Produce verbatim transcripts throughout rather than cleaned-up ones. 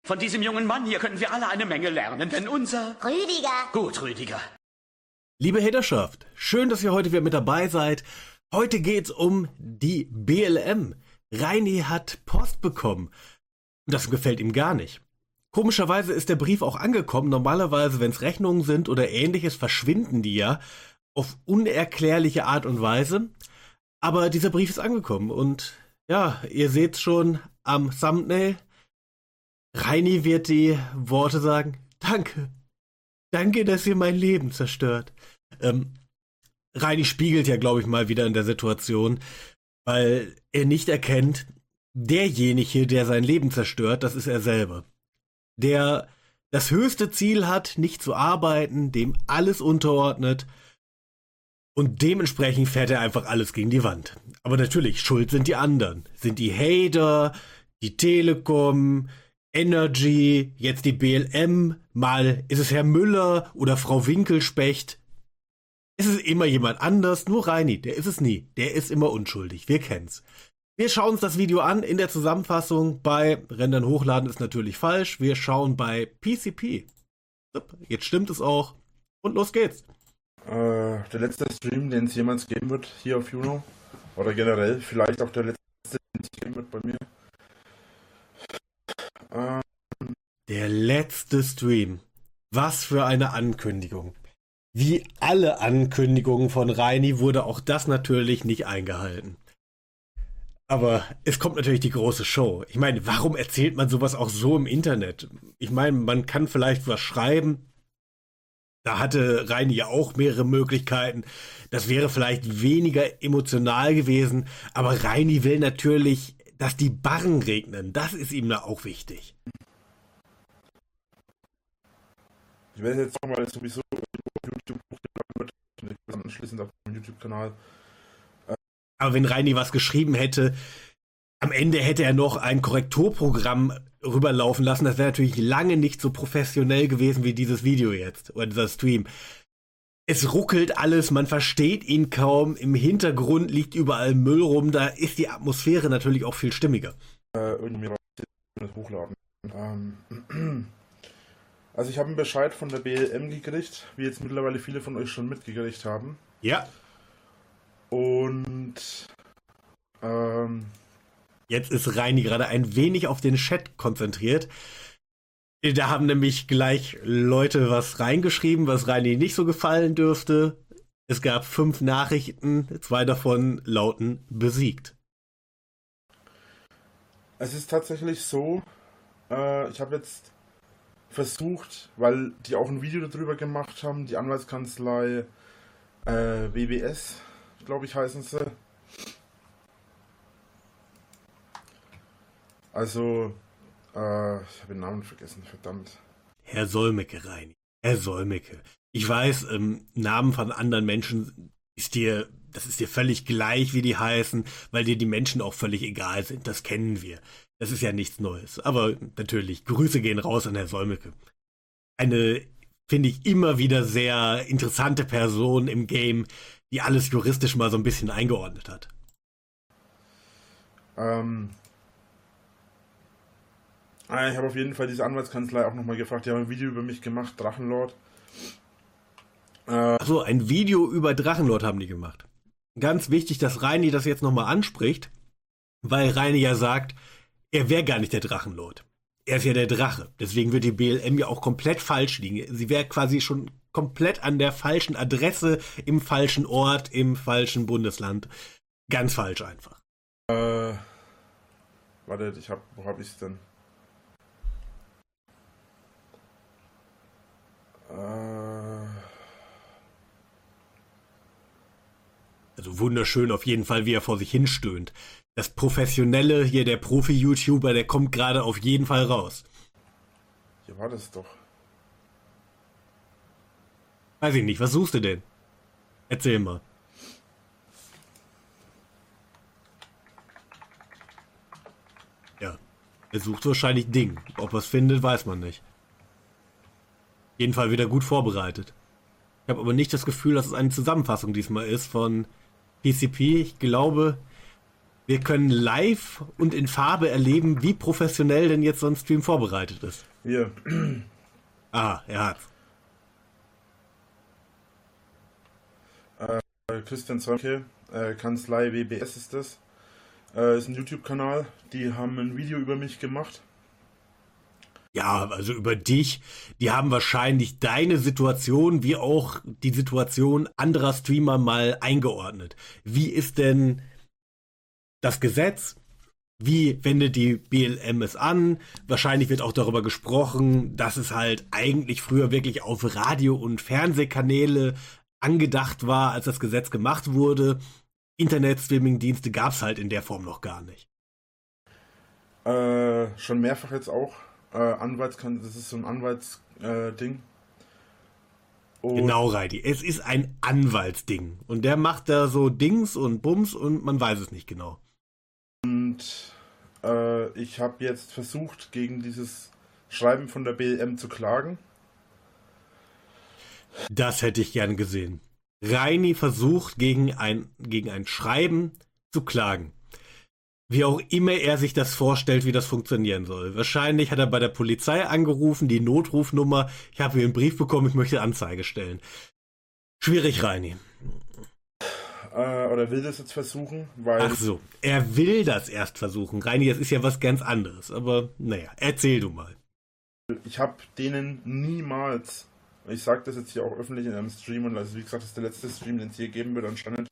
Von diesem jungen Mann hier können wir alle eine Menge lernen, denn unser... Rüdiger. Gut, Rüdiger. Liebe Haterschaft, schön, dass ihr heute wieder mit dabei seid. Heute geht's um die B L M. Reini hat Post bekommen. Und das gefällt ihm gar nicht. Komischerweise ist der Brief auch angekommen. Normalerweise, wenn es Rechnungen sind oder ähnliches, verschwinden die ja auf unerklärliche Art und Weise. Aber dieser Brief ist angekommen und ja, ihr seht schon am Thumbnail. Reini wird die Worte sagen, danke, danke, dass ihr mein Leben zerstört. Ähm, Reini spiegelt ja, glaube ich, mal wieder in der Situation, weil er nicht erkennt, derjenige, der sein Leben zerstört, das ist er selber. Der das höchste Ziel hat, nicht zu arbeiten, dem alles unterordnet und dementsprechend fährt er einfach alles gegen die Wand. Aber natürlich, schuld sind die anderen. Sind die Hater, die Telekom, Energy, jetzt die B L M, mal ist es Herr Müller oder Frau Winkelspecht. Es ist immer jemand anders, nur Reini, der ist es nie. Der ist immer unschuldig, wir kennen's. Wir schauen uns das Video an in der Zusammenfassung. Bei Rendern hochladen ist natürlich falsch. Wir schauen bei P C P. Jetzt stimmt es auch. Und los geht's. Äh, der letzte Stream, den es jemals geben wird hier auf Juno. Oder generell, vielleicht auch der letzte, den es geben wird bei mir. Ähm, Der letzte Stream. Was für eine Ankündigung. Wie alle Ankündigungen von Reini wurde auch das natürlich nicht eingehalten. Aber es kommt natürlich die große Show. Ich meine, warum erzählt man sowas auch so im Internet? Ich meine, man kann vielleicht was schreiben. Da hatte Reini ja auch mehrere Möglichkeiten. Das wäre vielleicht weniger emotional gewesen. Aber Reini will natürlich, dass die Barren regnen. Das ist ihm da auch wichtig. ich werde jetzt nochmal sowieso auf YouTube hochgeladen wird. Und ich bin anschließend auf dem YouTube-Kanal. Aber wenn Reini was geschrieben hätte, am Ende hätte er noch ein Korrekturprogramm rüberlaufen lassen. Das wäre natürlich lange nicht so professionell gewesen wie dieses Video jetzt oder dieser Stream. Es ruckelt alles, man versteht ihn kaum. Im Hintergrund liegt überall Müll rum. Da ist die Atmosphäre natürlich auch viel stimmiger. Äh, irgendwie was hochladen. Ähm, also ich habe einen Bescheid von der B L M gekriegt, wie jetzt mittlerweile viele von euch schon mitgekriegt haben. Ja. Und ähm, Jetzt ist Reini gerade ein wenig auf den Chat konzentriert. Da haben nämlich gleich Leute was reingeschrieben, was Reini nicht so gefallen dürfte. Es gab fünf Nachrichten, zwei davon lauten besiegt. es ist tatsächlich so, äh, ich habe jetzt versucht, weil die auch ein Video darüber gemacht haben, die Anwaltskanzlei äh, W B S, glaube ich, heißen sie. Also, äh, ich habe den Namen vergessen, verdammt. Herr Solmecke, Reini. Herr Solmecke. Ich weiß, ähm, Namen von anderen Menschen ist dir, das ist dir völlig gleich, wie die heißen, weil dir die Menschen auch völlig egal sind. Das kennen wir. Das ist ja nichts Neues. Aber natürlich, Grüße gehen raus an Herr Solmecke. Eine, finde ich, immer wieder sehr interessante Person im Game, die alles juristisch mal so ein bisschen eingeordnet hat. Ähm, ich habe auf jeden Fall diese Anwaltskanzlei auch nochmal gefragt. Die haben ein Video über mich gemacht, Drachenlord. Achso, ein Video über Drachenlord haben die gemacht. Ganz wichtig, dass Reini das jetzt nochmal anspricht, weil Reini ja sagt, er wäre gar nicht der Drachenlord. Er ist ja der Drache. Deswegen wird die B L M ja auch komplett falsch liegen. Sie wäre quasi schon komplett an der falschen Adresse, im falschen Ort, im falschen Bundesland. Ganz falsch einfach. Äh, warte, ich hab, wo habe ich es denn? Äh, Also wunderschön auf jeden Fall, wie er vor sich hinstöhnt. Das Professionelle hier, der Profi-YouTuber, der kommt gerade auf jeden Fall raus. hier war das doch. Weiß ich nicht, was suchst du denn? Erzähl mal. Ja, er sucht wahrscheinlich Ding. Ob er es findet, weiß man nicht. Auf jeden Fall wieder gut vorbereitet. Ich habe aber nicht das Gefühl, dass es eine Zusammenfassung diesmal ist von P C P. Ich glaube, Wir können live und in Farbe erleben, wie professionell denn jetzt so ein Stream vorbereitet ist. Hier. Ah, er hat's. Äh, Christian Zwanke, äh, Kanzlei W B S ist das. Äh, ist ein YouTube-Kanal. Die haben ein Video über mich gemacht. Ja, also über dich. Die haben wahrscheinlich deine Situation wie auch die Situation anderer Streamer mal eingeordnet. Wie ist denn das Gesetz? Wie wendet die B L M es an? Wahrscheinlich wird auch darüber gesprochen, dass es halt eigentlich früher wirklich auf Radio- und Fernsehkanäle angedacht war, als das Gesetz gemacht wurde. Internet-Streaming-Dienste gab es halt in der Form noch gar nicht. Äh, schon mehrfach jetzt auch. Äh, Anwaltskan das ist so ein Anwaltsding. Äh, Ding. Und Genau, Reidi. Es ist ein Anwaltsding. Und der macht da so Dings und Bums und man weiß es nicht genau. Und äh, ich habe jetzt versucht, gegen dieses Schreiben von der B L M zu klagen. Das hätte ich gern gesehen. Reini versucht, gegen ein, gegen ein Schreiben zu klagen. Wie auch immer er sich das vorstellt, wie das funktionieren soll. Wahrscheinlich hat er bei der Polizei angerufen, die Notrufnummer. Ich habe hier einen Brief bekommen, ich möchte Anzeige stellen. Schwierig, Reini. Äh, oder will das jetzt versuchen, weil Ach so, er will das erst versuchen. Reini, das ist ja was ganz anderes. Aber naja, erzähl du mal. ich habe denen niemals, ich sage das jetzt hier auch öffentlich in einem Stream, und also wie gesagt, das ist der letzte Stream, den es hier geben wird anscheinend.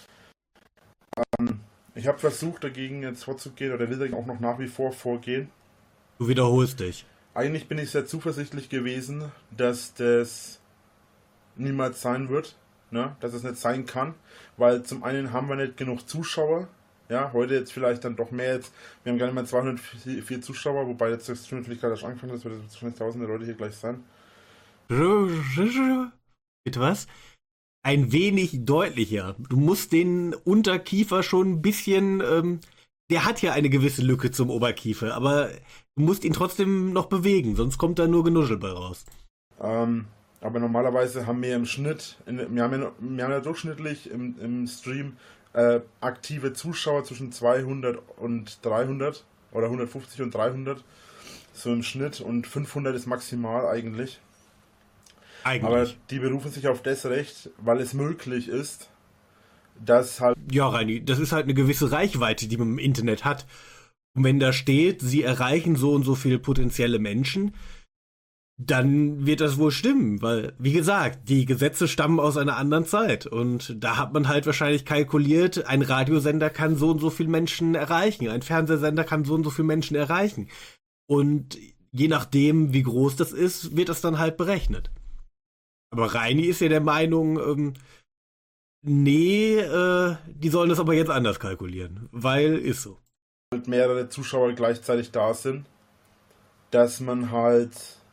Ähm, ich habe versucht, dagegen jetzt vorzugehen, oder will dagegen auch noch nach wie vor vorgehen. Du wiederholst dich. Eigentlich bin ich sehr zuversichtlich gewesen, dass das niemals sein wird, ne? Dass es nicht sein kann, weil zum einen haben wir nicht genug Zuschauer, ja, heute jetzt vielleicht dann doch mehr jetzt, wir haben gar nicht mehr zweihundertvier Zuschauer, wobei jetzt das Stream natürlich gerade erst angefangen ist, wird jetzt wahrscheinlich tausende Leute hier gleich sein. Bitte was? Ein wenig deutlicher. Du musst den Unterkiefer schon ein bisschen, ähm, der hat ja eine gewisse Lücke zum Oberkiefer, aber du musst ihn trotzdem noch bewegen, sonst kommt da nur Genuschel bei raus. Ähm, aber normalerweise haben wir im Schnitt, in, wir, haben ja, wir haben ja durchschnittlich im, im Stream äh, aktive Zuschauer zwischen zweihundert und dreihundert oder hundertfünfzig und dreihundert, so im Schnitt, und fünfhundert ist maximal eigentlich. Eigentlich. Aber die berufen sich auf das Recht, weil es möglich ist, dass halt... Ja, Reini, das ist halt eine gewisse Reichweite, die man im Internet hat. Und wenn da steht, sie erreichen so und so viele potenzielle Menschen, dann wird das wohl stimmen, weil, wie gesagt, die Gesetze stammen aus einer anderen Zeit und da hat man halt wahrscheinlich kalkuliert, ein Radiosender kann so und so viele Menschen erreichen, ein Fernsehsender kann so und so viele Menschen erreichen. Und je nachdem, wie groß das ist, wird das dann halt berechnet. Aber Reini ist ja der Meinung, ähm, nee, äh, die sollen das aber jetzt anders kalkulieren, weil ist so. halt mehrere Zuschauer gleichzeitig da sind, dass man halt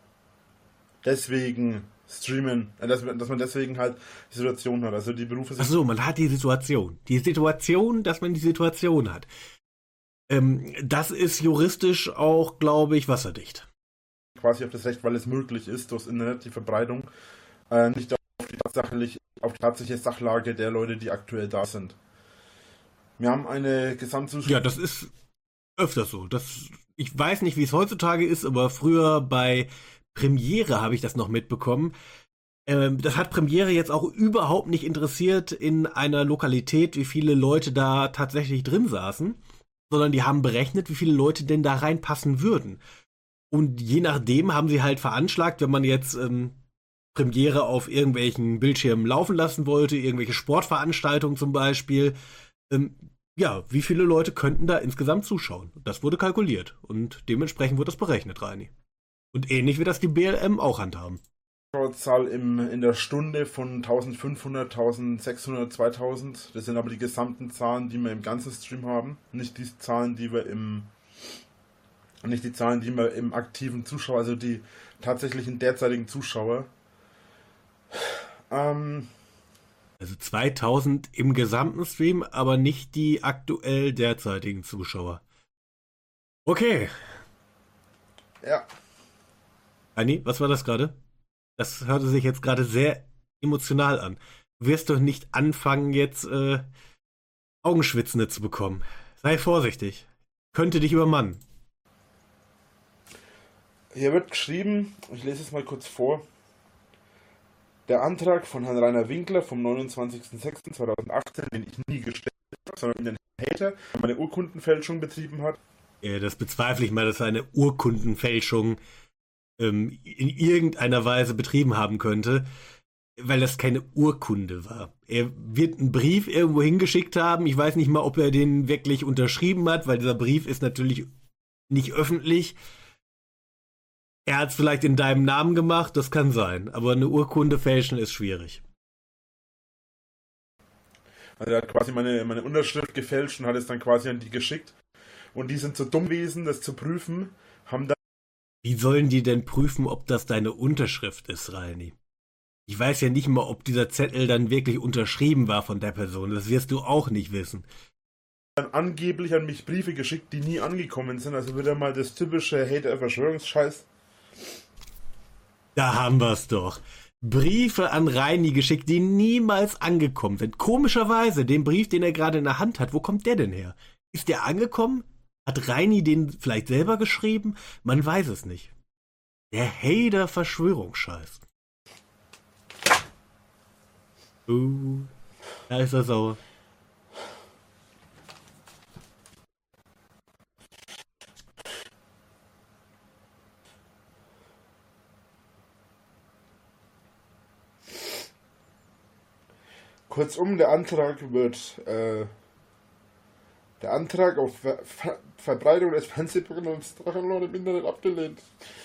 deswegen streamen, äh, dass, dass man deswegen halt die Situation hat. Also die Berufe Ach sind so, man hat die Situation. Die Situation, dass man die Situation hat. Ähm, das ist juristisch auch, glaube ich, wasserdicht. quasi auf das Recht, weil es möglich ist, durchs Internet die Verbreitung, äh, nicht auf die, tatsächlich, auf die tatsächliche Sachlage der Leute, die aktuell da sind. Wir haben eine Gesamtzuschauer... Ja, das ist öfter so. Das, ich weiß nicht, wie es heutzutage ist, aber früher bei Premiere habe ich das noch mitbekommen. Ähm, das hat Premiere jetzt auch überhaupt nicht interessiert in einer Lokalität, wie viele Leute da tatsächlich drin saßen, sondern die haben berechnet, wie viele Leute denn da reinpassen würden. Und je nachdem haben sie halt veranschlagt, wenn man jetzt ähm, Premiere auf irgendwelchen Bildschirmen laufen lassen wollte, irgendwelche Sportveranstaltungen zum Beispiel, ähm, ja, wie viele Leute könnten da insgesamt zuschauen? Das wurde kalkuliert und dementsprechend wird das berechnet, Reini. Und ähnlich wird das die B L M auch handhaben. Zahl im, in der Stunde von eintausendfünfhundert, eintausendsechshundert, zweitausend. Das sind aber die gesamten Zahlen, die wir im ganzen Stream haben. Nicht die Zahlen, die wir im nicht die Zahlen, die wir im aktiven Zuschauer, also die tatsächlichen derzeitigen Zuschauer. Ähm, Also zweitausend im gesamten Stream, aber nicht die aktuell derzeitigen Zuschauer. Okay. ja. Anni, was war das gerade? Das hörte sich jetzt gerade sehr emotional an. Du wirst doch nicht anfangen, jetzt äh, Augenschwitzende zu bekommen. Sei vorsichtig. Könnte dich übermannen. Hier wird geschrieben, ich lese es mal kurz vor. Der Antrag von Herrn Rainer Winkler vom neunundzwanzigsten sechsten zweitausendachtzehn, den ich nie gestellt habe, sondern einen Hater, der eine Urkundenfälschung betrieben hat. Ja, das bezweifle ich mal, dass er eine Urkundenfälschung ähm, in irgendeiner Weise betrieben haben könnte, weil das keine Urkunde war. Er wird einen Brief irgendwo hingeschickt haben. Ich weiß nicht mal, ob er den wirklich unterschrieben hat, weil dieser Brief ist natürlich nicht öffentlich. Er hat es vielleicht in deinem Namen gemacht, das kann sein. Aber eine Urkunde fälschen ist schwierig. Also er hat quasi meine, meine Unterschrift gefälscht und hat es dann quasi an die geschickt. Und die sind so dumm gewesen, das zu prüfen, haben dann... Wie sollen die denn prüfen, ob das deine Unterschrift ist, Reini? Ich weiß ja nicht mal, ob dieser Zettel dann wirklich unterschrieben war von der Person. Das wirst du auch nicht wissen. Dann angeblich an mich Briefe geschickt, die nie angekommen sind. Also wieder mal das typische Hater-Verschwörungsscheiß. Da haben wir's doch. Briefe an Reini geschickt, die niemals angekommen sind. Komischerweise, den Brief, den er gerade in der Hand hat, wo kommt der denn her? Ist der angekommen? Hat Reini den vielleicht selber geschrieben? Man weiß es nicht. Der Hater-Verschwörungsscheiß. Uh, da ist er sauer. Kurzum, der Antrag wird, äh, der Antrag auf Ver Ver Verbreitung des Fernsehprogramms Drachenlord im Internet abgelehnt.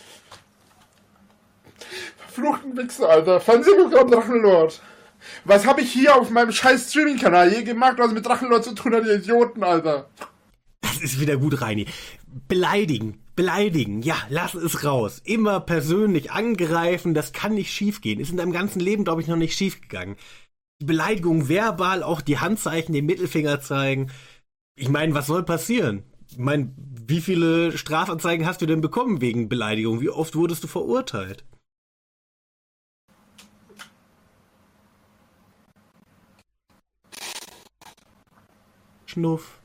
Verfluchten Wichser, Alter. Fernsehprogramm Drachenlord. Was habe ich hier auf meinem scheiß Streaming-Kanal je gemacht, was mit Drachenlord zu tun hat, ihr Idioten, Alter? Das ist wieder gut, Reini. Beleidigen, beleidigen, ja, lass es raus. Immer persönlich angreifen, das kann nicht schiefgehen. Ist in deinem ganzen Leben, glaube ich, noch nicht schiefgegangen. Die Beleidigung verbal, auch die Handzeichen, den Mittelfinger zeigen. Ich meine, was soll passieren? Ich meine, wie viele Strafanzeigen hast du denn bekommen wegen Beleidigung? Wie oft wurdest du verurteilt? Schnuff.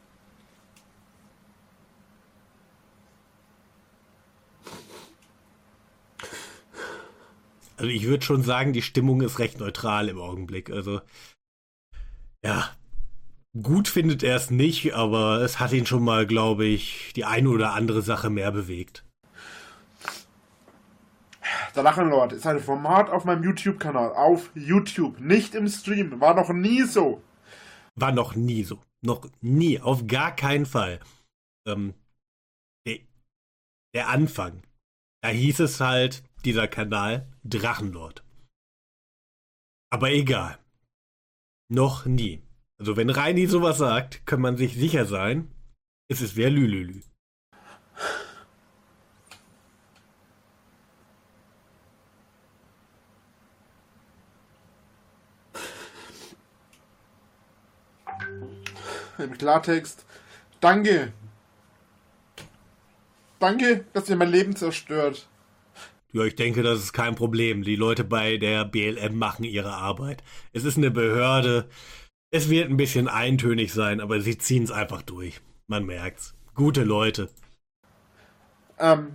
Also ich würde schon sagen, die Stimmung ist recht neutral im Augenblick. Also, ja, gut findet er es nicht, aber es hat ihn schon mal, glaube ich, die eine oder andere Sache mehr bewegt. Der Drachenlord ist ein Format auf meinem YouTube-Kanal. Auf YouTube, nicht im Stream. War noch nie so. War noch nie so. Noch nie. Auf gar keinen Fall. Ähm, der, der Anfang. Da hieß es halt, dieser Kanal, Drachenlord. Aber egal. Noch nie. Also wenn Reini sowas sagt, kann man sich sicher sein, es ist wer Lülülü. Im Klartext. Danke. Danke, dass ihr mein Leben zerstört. Ja, ich denke, das ist kein Problem. Die Leute bei der B L M machen ihre Arbeit. Es ist eine Behörde. Es wird ein bisschen eintönig sein, aber sie ziehen es einfach durch. Man merkt's. Gute Leute. Ähm.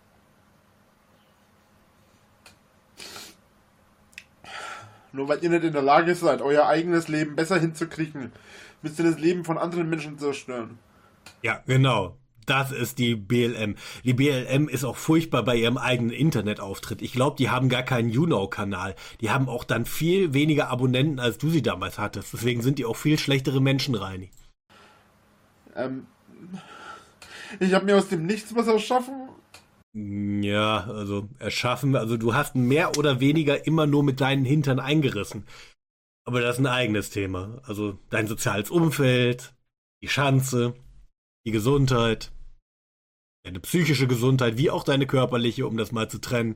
Nur weil ihr nicht in der Lage seid, euer eigenes Leben besser hinzukriegen, müsst ihr das Leben von anderen Menschen zerstören. Ja, genau. Das ist die B L M. Die B L M ist auch furchtbar bei ihrem eigenen Internetauftritt. Ich glaube, die haben gar keinen YouNow-Kanal. Die haben auch dann viel weniger Abonnenten, als du sie damals hattest. Deswegen sind die auch viel schlechtere Menschen, Reini. Ähm, ich habe mir aus dem Nichts was erschaffen. Ja, also erschaffen, also du hast mehr oder weniger immer nur mit deinen Hintern eingerissen. Aber das ist ein eigenes Thema. Also dein soziales Umfeld, die Schanze, die Gesundheit, deine psychische Gesundheit, wie auch deine körperliche, um das mal zu trennen.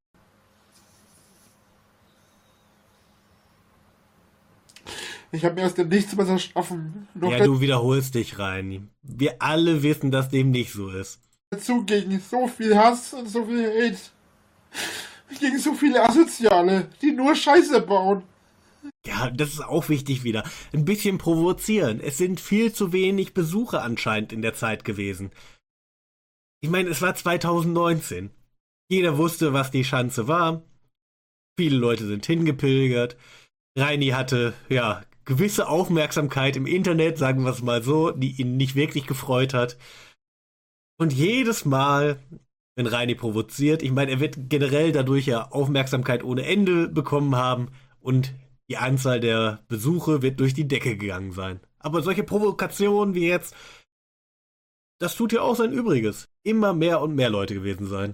Ich habe mir aus dem Nichts was erschaffen. Noch Ja, du wiederholst dich, Reini. Wir alle wissen, dass dem nicht so ist. dazu gegen so viel Hass und so viel Hate. Gegen so viele Asoziale, die nur Scheiße bauen. Ja, das ist auch wichtig wieder. Ein bisschen provozieren. Es sind viel zu wenig Besucher anscheinend in der Zeit gewesen. Ich meine, es war zweitausendneunzehn. Jeder wusste, was die Schanze war. Viele Leute sind hingepilgert. Reini hatte, ja, gewisse Aufmerksamkeit im Internet, sagen wir es mal so, die ihn nicht wirklich gefreut hat. Und jedes Mal, wenn Reini provoziert, ich meine, er wird generell dadurch ja Aufmerksamkeit ohne Ende bekommen haben und die Anzahl der Besuche wird durch die Decke gegangen sein. Aber solche Provokationen wie jetzt, das tut ja auch sein Übriges. Immer mehr und mehr Leute gewesen sein.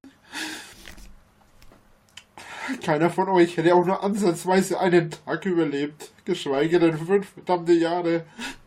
Keiner von euch hätte auch nur ansatzweise einen Tag überlebt, geschweige denn fünf verdammte Jahre.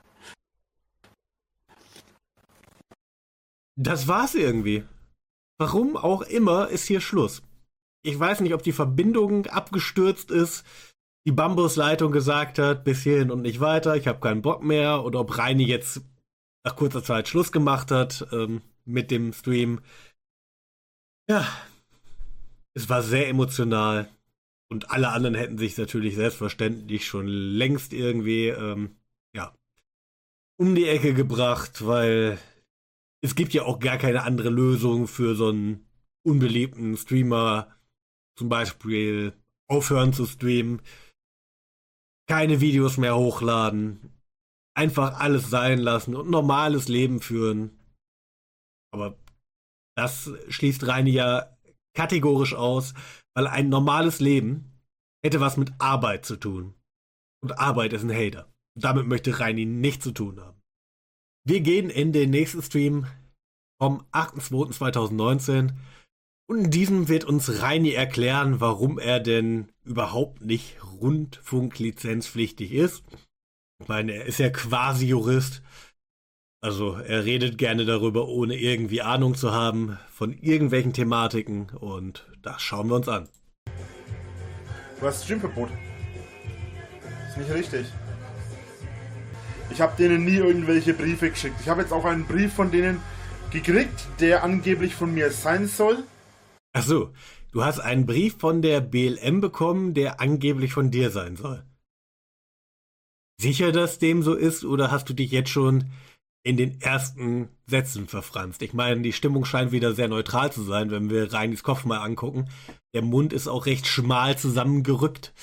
Das war's irgendwie. Warum auch immer ist hier Schluss. Ich weiß nicht, ob die Verbindung abgestürzt ist, die Bambusleitung gesagt hat, bis hierhin und nicht weiter, ich habe keinen Bock mehr, oder ob Reini jetzt nach kurzer Zeit Schluss gemacht hat ähm, mit dem Stream. Ja, es war sehr emotional und alle anderen hätten sich natürlich selbstverständlich schon längst irgendwie ähm, ja, um die Ecke gebracht, weil es gibt ja auch gar keine andere Lösung für so einen unbeliebten Streamer, zum Beispiel aufhören zu streamen, keine Videos mehr hochladen, einfach alles sein lassen und normales Leben führen. Aber das schließt Reini ja kategorisch aus, weil ein normales Leben hätte was mit Arbeit zu tun. Und Arbeit ist ein Hater. Und damit möchte Reini nichts zu tun haben. Wir gehen in den nächsten Stream vom achter zweiter zweitausendneunzehn und in diesem wird uns Reini erklären, warum er denn überhaupt nicht rundfunklizenzpflichtig ist. Ich meine, er ist ja quasi Jurist. Also er redet gerne darüber, ohne irgendwie Ahnung zu haben von irgendwelchen Thematiken und das schauen wir uns an. Du hast Streamverbot. Ist nicht richtig. Ich habe denen nie irgendwelche Briefe geschickt. Ich habe jetzt auch einen Brief von denen gekriegt, der angeblich von mir sein soll. Ach so, du hast einen Brief von der B L M bekommen, der angeblich von dir sein soll. Sicher, dass dem so ist, oder hast du dich jetzt schon in den ersten Sätzen verfranst? Ich meine, die Stimmung scheint wieder sehr neutral zu sein, wenn wir Reinis Kopf mal angucken. Der Mund ist auch recht schmal zusammengerückt.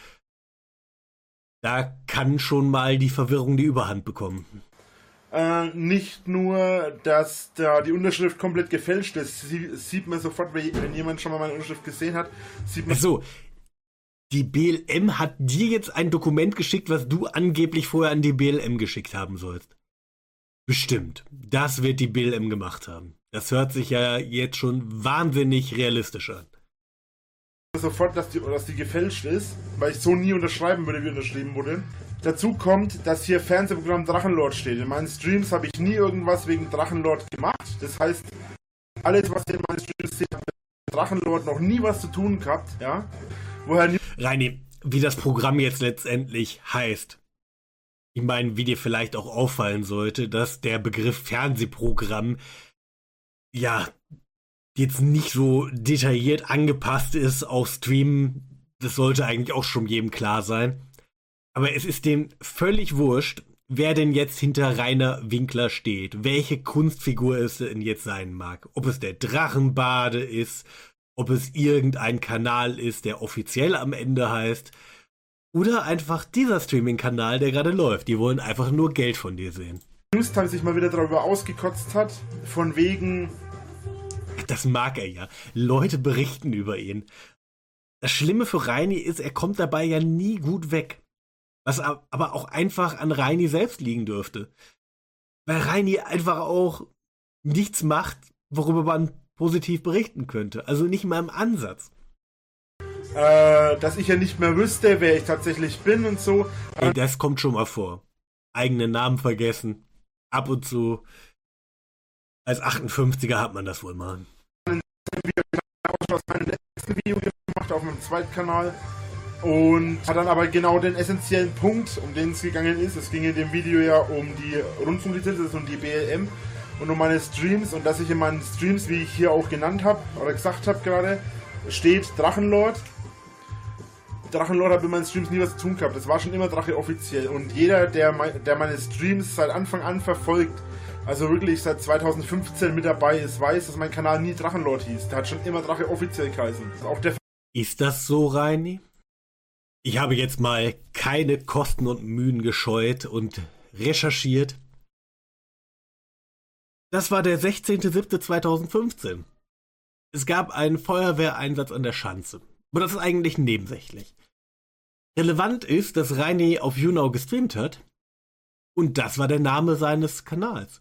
Da kann schon mal die Verwirrung die Überhand bekommen. Äh, nicht nur, dass da die Unterschrift komplett gefälscht ist, Sie, sieht man sofort, wenn jemand schon mal meine Unterschrift gesehen hat, sieht man... Ach so, die B L M hat dir jetzt ein Dokument geschickt, was du angeblich vorher an die B L M geschickt haben sollst. Bestimmt. Das wird die B L M gemacht haben. Das hört sich ja jetzt schon wahnsinnig realistisch an. Sofort, dass die, dass die gefälscht ist, weil ich so nie unterschreiben würde, wie unterschrieben wurde. Dazu kommt, dass hier Fernsehprogramm Drachenlord steht. In meinen Streams habe ich nie irgendwas wegen Drachenlord gemacht. Das heißt, alles, was ihr in meinen Streams seht, hat mit Drachenlord noch nie was zu tun gehabt. Ja? Woher nie... Reini, wie das Programm jetzt letztendlich heißt. Ich meine, wie dir vielleicht auch auffallen sollte, dass der Begriff Fernsehprogramm ja jetzt nicht so detailliert angepasst ist auf Stream. Das sollte eigentlich auch schon jedem klar sein. Aber es ist dem völlig wurscht, wer denn jetzt hinter Rainer Winkler steht. Welche Kunstfigur es denn jetzt sein mag. Ob es der Drachenbade ist, ob es irgendein Kanal ist, der offiziell am Ende heißt. Oder einfach dieser Streaming-Kanal, der gerade läuft. Die wollen einfach nur Geld von dir sehen. Newstime sich mal wieder darüber ausgekotzt hat, von wegen... Das mag er ja. Leute berichten über ihn. Das Schlimme für Reini ist, er kommt dabei ja nie gut weg. Was aber auch einfach an Reini selbst liegen dürfte. Weil Reini einfach auch nichts macht, worüber man positiv berichten könnte. Also nicht mal im Ansatz. Äh, dass ich ja nicht mehr wüsste, wer ich tatsächlich bin und so. Hey, das kommt schon mal vor. Eigene Namen vergessen. Ab und zu. Als achtundfünfziger hat man das wohl mal. Ich habe ein letztes Video gemacht auf meinem zweiten Kanal und hat dann aber genau den essentiellen Punkt, um den es gegangen ist. Es ging in dem Video ja um die Rundfunklizenz, also um die B L M und um meine Streams und dass ich in meinen Streams, wie ich hier auch genannt habe oder gesagt habe gerade, steht Drachenlord. Drachenlord hat mit meinen Streams nie was zu tun gehabt. Das war schon immer Drache offiziell. Und jeder, der, mein, der meine Streams seit Anfang an verfolgt, also wirklich seit zweitausendfünfzehn mit dabei ist, weiß, dass mein Kanal nie Drachenlord hieß. Der hat schon immer Drache offiziell geheißen. Auch der Ist das so, Reini? Ich habe jetzt mal keine Kosten und Mühen gescheut und recherchiert. Das war der sechzehnter siebter zweitausendfünfzehn. Es gab einen Feuerwehreinsatz an der Schanze. Aber das ist eigentlich nebensächlich. Relevant ist, dass Reini auf YouNow gestreamt hat. Und das war der Name seines Kanals.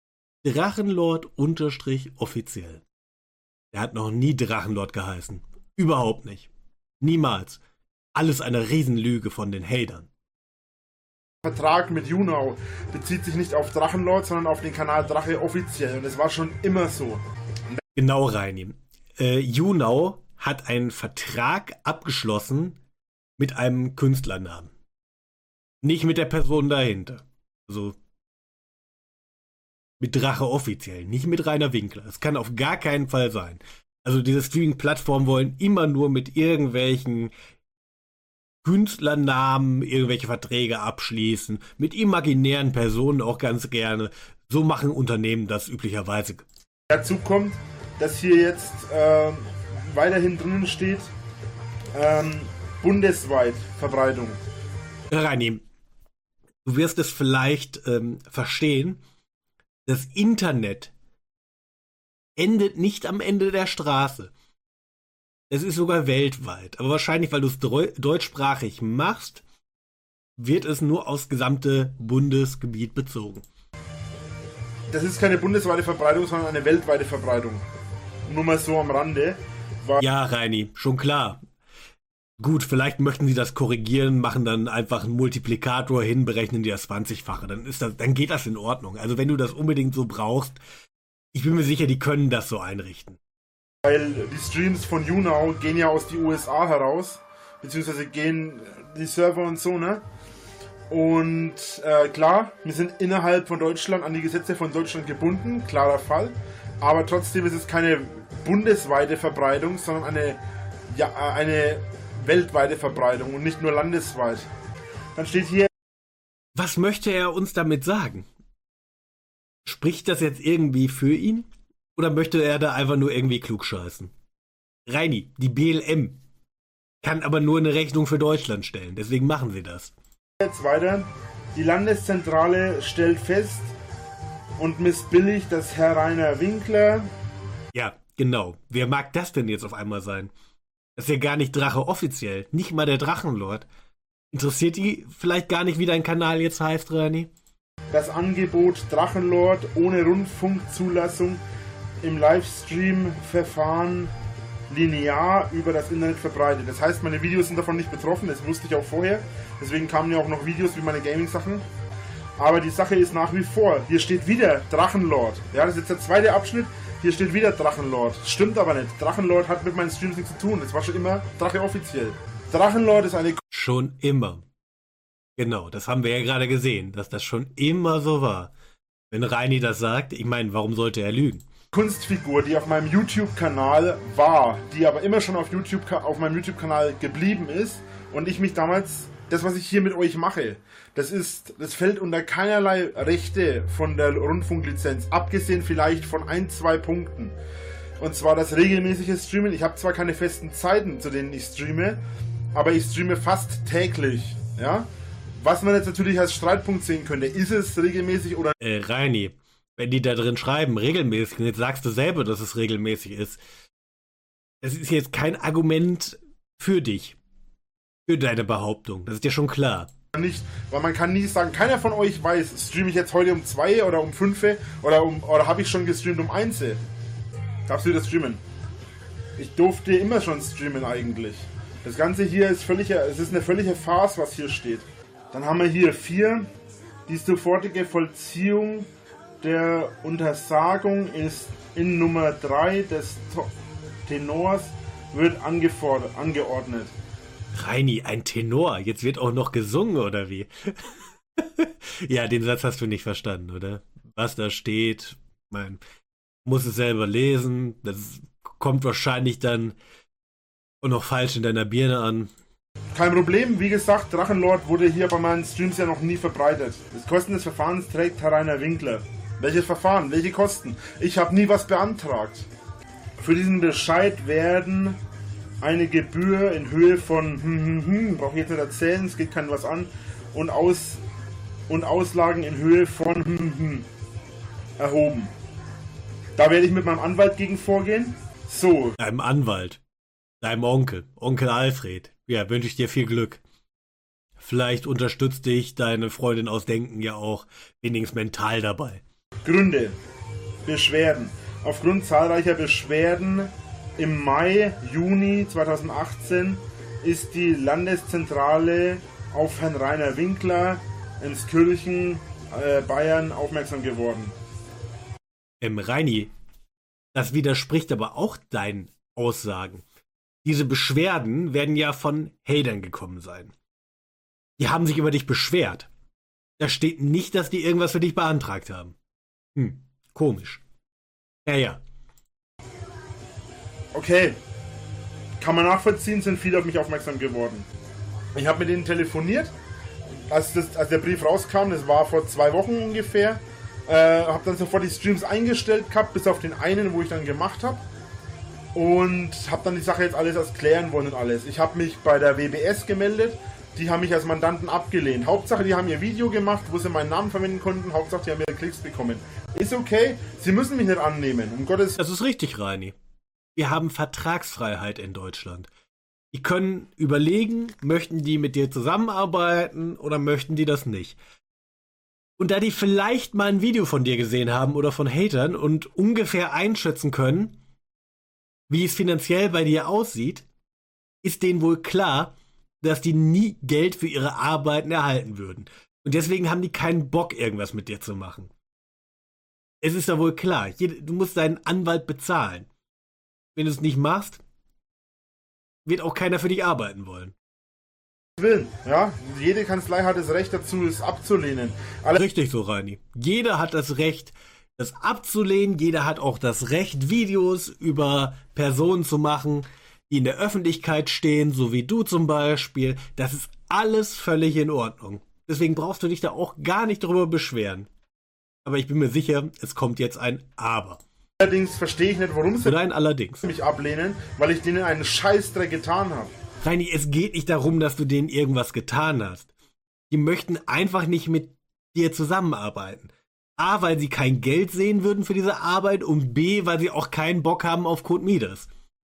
Drachenlord-offiziell. Er hat noch nie Drachenlord geheißen. Überhaupt nicht. Niemals. Alles eine Riesenlüge von den Hatern. Vertrag mit YouNow bezieht sich nicht auf Drachenlord, sondern auf den Kanal Drache offiziell. Und es war schon immer so. Genau, Reini. Äh, YouNow hat einen Vertrag abgeschlossen mit einem Künstlernamen. Nicht mit der Person dahinter. Also mit Drache offiziell, nicht mit Rainer Winkler. Das kann auf gar keinen Fall sein. Also diese Streaming-Plattformen wollen immer nur mit irgendwelchen Künstlernamen irgendwelche Verträge abschließen, mit imaginären Personen auch ganz gerne. So machen Unternehmen das üblicherweise. Dazu kommt, dass hier jetzt ähm, weiterhin drinnen steht, ähm, bundesweit Verbreitung. Reini, du wirst es vielleicht ähm, verstehen, das Internet endet nicht am Ende der Straße. Es ist sogar weltweit. Aber wahrscheinlich, weil du es deutschsprachig machst, wird es nur aufs gesamte Bundesgebiet bezogen. Das ist keine bundesweite Verbreitung, sondern eine weltweite Verbreitung. Nur mal so am Rande. War Ja, Reini, schon klar. Gut, vielleicht möchten sie das korrigieren, machen dann einfach einen Multiplikator hin, berechnen dir das zwanzigfache. Dann ist das, dann geht das in Ordnung. Also wenn du das unbedingt so brauchst, ich bin mir sicher, die können das so einrichten. Weil die Streams von YouNow gehen ja aus den U S A heraus, beziehungsweise gehen die Server und so, ne? Und äh, klar, wir sind innerhalb von Deutschland an die Gesetze von Deutschland gebunden, klarer Fall. Aber trotzdem ist es keine bundesweite Verbreitung, sondern eine, ja, eine weltweite Verbreitung und nicht nur landesweit. Dann steht hier... Was möchte er uns damit sagen? Spricht das jetzt irgendwie für ihn? Oder möchte er da einfach nur irgendwie klugscheißen? Reini, die B L M kann aber nur eine Rechnung für Deutschland stellen. Deswegen machen sie das. Jetzt weiter. Die Landeszentrale stellt fest und missbilligt, dass Herr Rainer Winkler... Ja, genau. Wer mag das denn jetzt auf einmal sein? Das ist ja gar nicht Drache offiziell. Nicht mal der Drachenlord. Interessiert die vielleicht gar nicht, wie dein Kanal jetzt heißt, Reini? Das Angebot Drachenlord ohne Rundfunkzulassung im Livestream-Verfahren linear über das Internet verbreitet. Das heißt, meine Videos sind davon nicht betroffen, das wusste ich auch vorher. Deswegen kamen ja auch noch Videos wie meine Gaming-Sachen. Aber die Sache ist nach wie vor, hier steht wieder Drachenlord. Ja, das ist jetzt der zweite Abschnitt, hier steht wieder Drachenlord. Stimmt aber nicht. Drachenlord hat mit meinen Streams nichts zu tun. Das war schon immer Drache offiziell. Drachenlord ist eine... Schon immer. Genau, das haben wir ja gerade gesehen, dass das schon immer so war. Wenn Reini das sagt, ich meine, warum sollte er lügen? Kunstfigur, die auf meinem YouTube-Kanal war, die aber immer schon auf YouTube auf meinem YouTube-Kanal geblieben ist und ich mich damals, das was ich hier mit euch mache, das ist, das fällt unter keinerlei Rechte von der Rundfunklizenz, abgesehen vielleicht von ein, zwei Punkten. Und zwar das regelmäßige Streamen. Ich habe zwar keine festen Zeiten, zu denen ich streame, aber ich streame fast täglich, ja. Was man jetzt natürlich als Streitpunkt sehen könnte, ist es regelmäßig oder... Äh, Reini, wenn die da drin schreiben, regelmäßig, und jetzt sagst du selber, dass es regelmäßig ist, das ist jetzt kein Argument für dich, für deine Behauptung, das ist dir schon klar. Nicht, weil man kann nie sagen, keiner von euch weiß, streame ich jetzt heute um zwei oder um fünf oder um oder habe ich schon gestreamt um eins. Darfst du das streamen? Ich durfte immer schon streamen eigentlich. Das Ganze hier ist völlig, es ist eine völlige Farce, was hier steht. Dann haben wir hier vier. Die sofortige Vollziehung der Untersagung ist in Nummer drei des Tenors wird angefordert, angeordnet. Reini, ein Tenor, jetzt wird auch noch gesungen, oder wie? Ja, den Satz hast du nicht verstanden, oder? Was da steht, man muss es selber lesen, das kommt wahrscheinlich dann auch noch falsch in deiner Birne an. Kein Problem, wie gesagt, Drachenlord wurde hier bei meinen Streams ja noch nie verbreitet. Das Kosten des Verfahrens trägt Herr Rainer Winkler. Welches Verfahren? Welche Kosten? Ich habe nie was beantragt. Für diesen Bescheid werden eine Gebühr in Höhe von, hm, hm, hm, brauche ich jetzt nicht erzählen, es geht keinem was an, und, Aus, und Auslagen in Höhe von, hm, hm, erhoben. Da werde ich mit meinem Anwalt gegen vorgehen. So. Deinem Anwalt. Deinem Onkel. Onkel Alfred. Ja, wünsche ich dir viel Glück. Vielleicht unterstützt dich deine Freundin aus Denken ja auch wenigstens mental dabei. Gründe. Beschwerden. Aufgrund zahlreicher Beschwerden im Mai, Juni zweitausendachtzehn ist die Landeszentrale auf Herrn Rainer Winkler ins Kirchen, äh, Bayern aufmerksam geworden. Ähm, Reini, das widerspricht aber auch deinen Aussagen. Diese Beschwerden werden ja von Hatern gekommen sein. Die haben sich über dich beschwert. Da steht nicht, dass die irgendwas für dich beantragt haben. Hm, komisch. Ja, ja. Okay. Kann man nachvollziehen, sind viele auf mich aufmerksam geworden. Ich habe mit denen telefoniert, als, das, als der Brief rauskam, das war vor zwei Wochen ungefähr. Äh, habe dann sofort die Streams eingestellt gehabt, bis auf den einen, wo ich dann gemacht habe. Und habe dann die Sache jetzt alles erst klären wollen und alles. Ich habe mich bei der W B S gemeldet. Die haben mich als Mandanten abgelehnt. Hauptsache, die haben ihr Video gemacht, wo sie meinen Namen verwenden konnten. Hauptsache, die haben ihre Klicks bekommen. Ist okay. Sie müssen mich nicht annehmen. Um Gottes... Das ist richtig, Reini. Wir haben Vertragsfreiheit in Deutschland. Die können überlegen, möchten die mit dir zusammenarbeiten oder möchten die das nicht. Und da die vielleicht mal ein Video von dir gesehen haben oder von Hatern und ungefähr einschätzen können, wie es finanziell bei dir aussieht, ist denen wohl klar, dass die nie Geld für ihre Arbeiten erhalten würden. Und deswegen haben die keinen Bock, irgendwas mit dir zu machen. Es ist ja wohl klar, du musst deinen Anwalt bezahlen. Wenn du es nicht machst, wird auch keiner für dich arbeiten wollen. Willen, ja, jede Kanzlei hat das Recht dazu, es abzulehnen. Alle Richtig so, Reini. Jeder hat das Recht, das abzulehnen. Jeder hat auch das Recht, Videos über Personen zu machen, die in der Öffentlichkeit stehen, so wie du zum Beispiel. Das ist alles völlig in Ordnung. Deswegen brauchst du dich da auch gar nicht darüber beschweren. Aber ich bin mir sicher, es kommt jetzt ein Aber. Allerdings verstehe ich nicht, warum sie Nein, allerdings. mich ablehnen, weil ich denen einen Scheißdreck getan habe. Reini, es geht nicht darum, dass du denen irgendwas getan hast. Die möchten einfach nicht mit dir zusammenarbeiten. A, weil sie kein Geld sehen würden für diese Arbeit und B, weil sie auch keinen Bock haben auf Code Midas.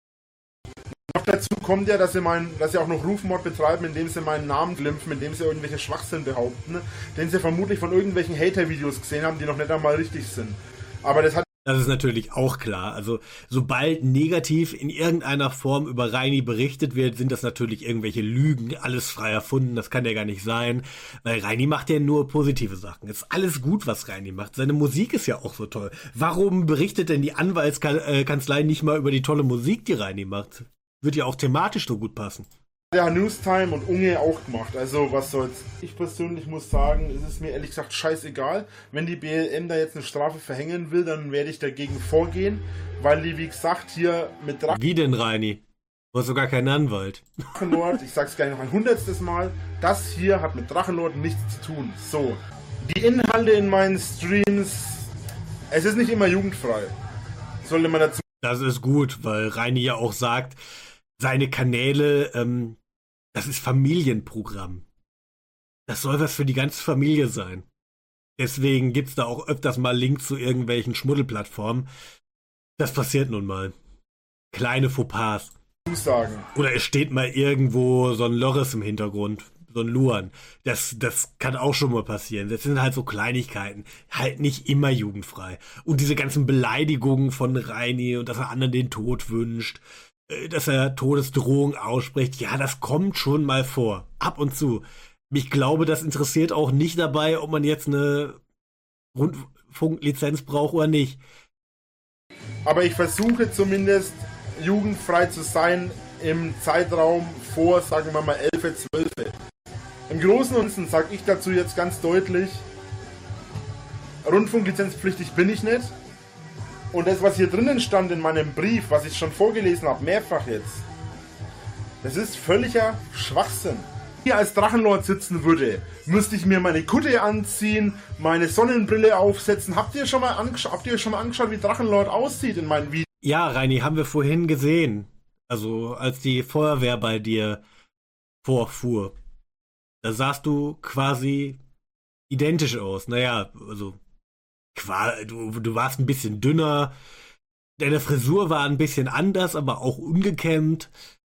Noch dazu kommt ja, dass sie, mein, dass sie auch noch Rufmord betreiben, indem sie meinen Namen glimpfen, indem sie irgendwelche Schwachsinn behaupten, den sie vermutlich von irgendwelchen Hater-Videos gesehen haben, die noch nicht einmal richtig sind. Aber das hat Das ist natürlich auch klar. Also sobald negativ in irgendeiner Form über Reini berichtet wird, sind das natürlich irgendwelche Lügen, alles frei erfunden, das kann ja gar nicht sein, weil Reini macht ja nur positive Sachen. Es ist alles gut, was Reini macht. Seine Musik ist ja auch so toll. Warum berichtet denn die Anwaltskanzlei nicht mal über die tolle Musik, die Reini macht? Wird ja auch thematisch so gut passen. der Newstime und Unge auch gemacht. Also was soll's. Ich persönlich muss sagen, es ist mir ehrlich gesagt scheißegal. Wenn die B L M da jetzt eine Strafe verhängen will, dann werde ich dagegen vorgehen, weil die, wie gesagt, hier mit Drachen... Wie denn, Reini? Du hast sogar keinen Anwalt. Drachenlord, ich sag's gleich noch ein hundertstes Mal, das hier hat mit Drachenlord nichts zu tun. So, die Inhalte in meinen Streams, es ist nicht immer jugendfrei. Sollte man dazu... Das ist gut, weil Reini ja auch sagt, seine Kanäle, ähm, das ist Familienprogramm. Das soll was für die ganze Familie sein. Deswegen gibt's da auch öfters mal Links zu irgendwelchen Schmuddelplattformen. Das passiert nun mal. Kleine Fauxpas. sagen. Oder es steht mal irgendwo so ein Loris im Hintergrund, so ein Luan. Das, das kann auch schon mal passieren. Das sind halt so Kleinigkeiten. Halt nicht immer jugendfrei. Und diese ganzen Beleidigungen von Reini und dass er anderen den Tod wünscht, dass er Todesdrohung ausspricht, ja, das kommt schon mal vor. Ab und zu. Ich glaube, das interessiert auch nicht dabei, ob man jetzt eine Rundfunklizenz braucht oder nicht. Aber ich versuche zumindest jugendfrei zu sein im Zeitraum vor, sagen wir mal, elf, zwölf. Im Großen und Ganzen sage ich dazu jetzt ganz deutlich, Rundfunklizenzpflichtig bin ich nicht. Und das, was hier drinnen stand in meinem Brief, was ich schon vorgelesen habe, mehrfach jetzt, Das ist völliger Schwachsinn. Hier als Drachenlord sitzen würde, müsste ich mir meine Kutte anziehen, meine Sonnenbrille aufsetzen. Habt ihr schon mal angeschaut, habt ihr schon mal angeschaut, wie Drachenlord aussieht in meinen Videos? Ja, Reini, haben wir vorhin gesehen. Also, als die Feuerwehr bei dir vorfuhr. Da sahst du quasi identisch aus. Naja, also, du, du warst ein bisschen dünner. Deine Frisur war ein bisschen anders, aber auch ungekämmt.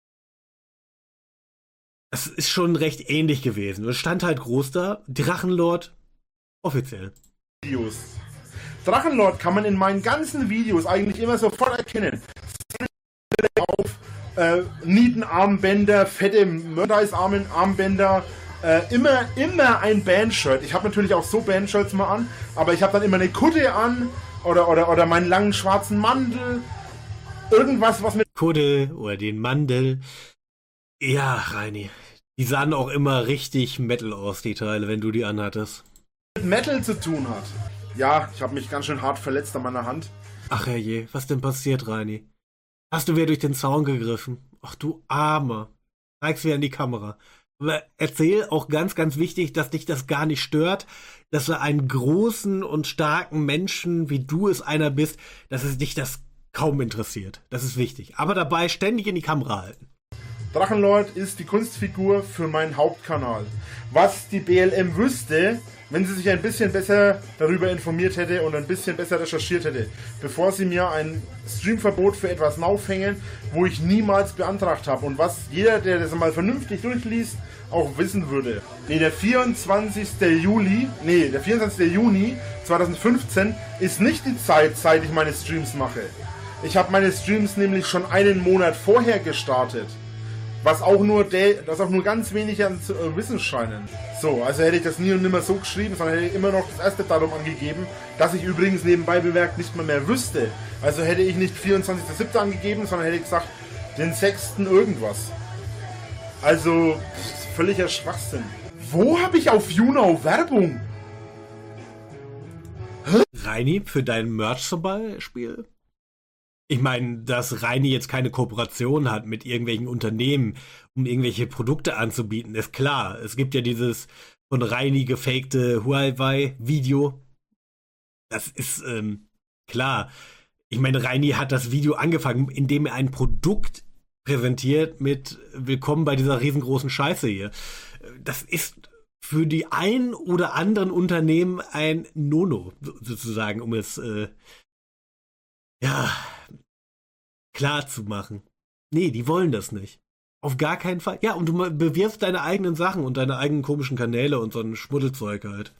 Es ist schon recht ähnlich gewesen. Es stand halt groß da, Drachenlord, offiziell. Videos. Drachenlord kann man in meinen ganzen Videos eigentlich immer sofort erkennen. Auf äh, Nietenarmbänder, fette Merchandise-Armbänder, äh, immer, immer ein Bandshirt. Ich habe natürlich auch so Bandshirts mal an, aber ich habe dann immer eine Kutte an oder, oder, oder meinen langen schwarzen Mandel. Irgendwas, was mit Kutte oder den Mandel. Ja, Reini, die sahen auch immer richtig Metal aus, die Teile, wenn du die anhattest. mit Metal zu tun hat. Ja, ich habe mich ganz schön hart verletzt an meiner Hand. Ach herrje, was denn passiert, Reini? Hast du wieder durch den Zaun gegriffen? Ach du Armer. Zeig's wieder in die Kamera. Aber erzähl auch ganz, ganz wichtig, dass dich das gar nicht stört, dass du einen großen und starken Menschen, wie du es einer bist, dass es dich das kaum interessiert. Das ist wichtig. Aber dabei ständig in die Kamera halten. Drachenlord ist die Kunstfigur für meinen Hauptkanal. Was die B L M wüsste, wenn sie sich ein bisschen besser darüber informiert hätte und ein bisschen besser recherchiert hätte, bevor sie mir ein Streamverbot für etwas aufhängen, wo ich niemals beantragt habe und was jeder, der das mal vernünftig durchliest, auch wissen würde. Nee, der vierundzwanzigste Juli, nee, der vierundzwanzigste Juni zweitausendfünfzehn ist nicht die Zeit, seit ich meine Streams mache. Ich habe meine Streams nämlich schon einen Monat vorher gestartet. Was auch nur der, was auch nur ganz wenige zu äh, wissen scheinen. So, also hätte ich das nie und nimmer so geschrieben, sondern hätte ich immer noch das erste Datum angegeben, das ich übrigens nebenbei bemerkt nicht mal mehr wüsste. Also hätte ich nicht vierundzwanzigster siebter angegeben, sondern hätte ich gesagt, den sechsten irgendwas. Also, das ist völliger Schwachsinn. Wo habe ich auf YouNow Werbung? Reini, für dein Merch zum Beispiel? Ich meine, dass Reini jetzt keine Kooperation hat mit irgendwelchen Unternehmen, um irgendwelche Produkte anzubieten, ist klar. Es gibt ja dieses von Reini gefakte Huawei-Video. Das ist ähm, klar. Ich meine, Reini hat das Video angefangen, indem er ein Produkt präsentiert mit Willkommen bei dieser riesengroßen Scheiße hier. Das ist für die ein oder anderen Unternehmen ein No-No, sozusagen, um es äh, ja klar zu machen. Nee, die wollen das nicht. Auf gar keinen Fall. Ja, und du bewirbst deine eigenen Sachen und deine eigenen komischen Kanäle und so ein Schmuddelzeug halt.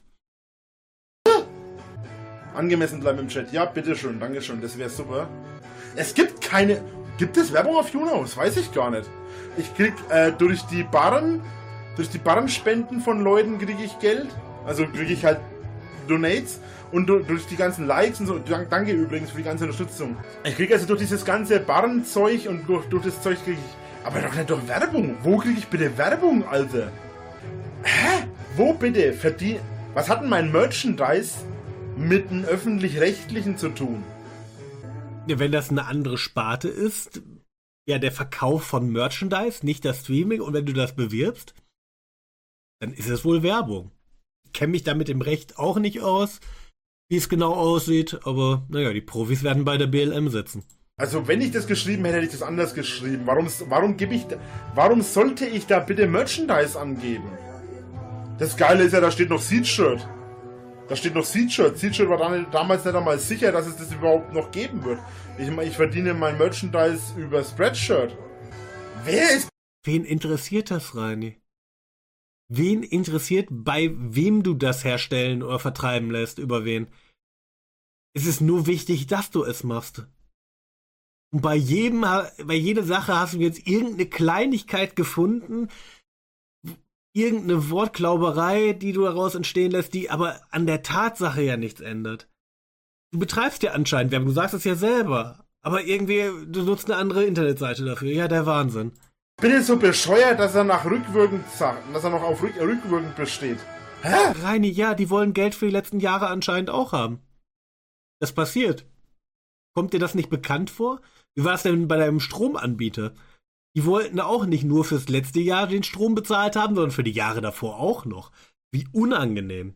Angemessen bleiben im Chat. Ja, bitteschön, dankeschön, das wäre super. Es gibt keine... Gibt es Werbung auf YouNow? Das weiß ich gar nicht. Ich krieg äh, durch die Barren, durch die Barrenspenden von Leuten kriege ich Geld. Also kriege ich halt Donates. Und durch die ganzen Likes und so, danke übrigens für die ganze Unterstützung. Ich kriege also durch dieses ganze Barrenzeug und durch, durch das Zeug kriege ich, aber doch nicht durch Werbung. Wo kriege ich bitte Werbung, Alter? Hä? Wo bitte? Verdien... Was hat denn mein Merchandise mit einem Öffentlich-Rechtlichen zu tun? Ja, wenn das eine andere Sparte ist, ja, der Verkauf von Merchandise, nicht das Streaming, und wenn du das bewirbst, dann ist es wohl Werbung. Ich kenne mich damit im Recht auch nicht aus, wie es genau aussieht, aber naja, die Profis werden bei der B L M sitzen. Also wenn ich das geschrieben hätte, hätte ich das anders geschrieben. Warum, warum gebe ich, da, warum sollte ich da bitte Merchandise angeben? Das Geile ist ja, da steht noch Seed-Shirt. Da steht noch Seed-Shirt. Seed-Shirt war dann, damals nicht einmal sicher, dass es das überhaupt noch geben wird. Ich, ich verdiene mein Merchandise über Spreadshirt. Wer ist... Wen interessiert das, Reini? Wen interessiert, bei wem du das herstellen oder vertreiben lässt, über wen? Es ist nur wichtig, dass du es machst. Und bei jedem, bei jeder Sache hast du jetzt irgendeine Kleinigkeit gefunden, irgendeine Wortklauberei, die du daraus entstehen lässt, die aber an der Tatsache ja nichts ändert. Du betreibst ja anscheinend Werbung, du sagst es ja selber, aber irgendwie, du nutzt eine andere Internetseite dafür. Ja, der Wahnsinn. Ich bin jetzt so bescheuert, dass er nach rückwirkend sagt, dass er noch auf rück, rückwirkend besteht. Hä? Reini, ja, die wollen Geld für die letzten Jahre anscheinend auch haben. Das passiert. Kommt dir das nicht bekannt vor? Wie war es denn bei deinem Stromanbieter? Die wollten auch nicht nur fürs letzte Jahr den Strom bezahlt haben, sondern für die Jahre davor auch noch. Wie unangenehm.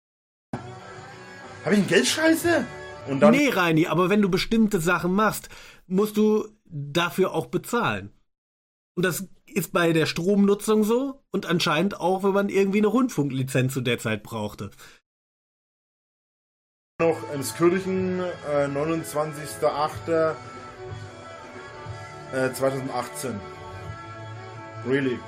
Habe ich einen Geldscheiße? Und dann Nee, Reini, aber wenn du bestimmte Sachen machst, musst du dafür auch bezahlen. Und das ist bei der Stromnutzung so und anscheinend auch, wenn man irgendwie eine Rundfunklizenz zu der Zeit brauchte. noch Emskirchen, äh, neunundzwanzigster achter zweitausendachtzehn. Really.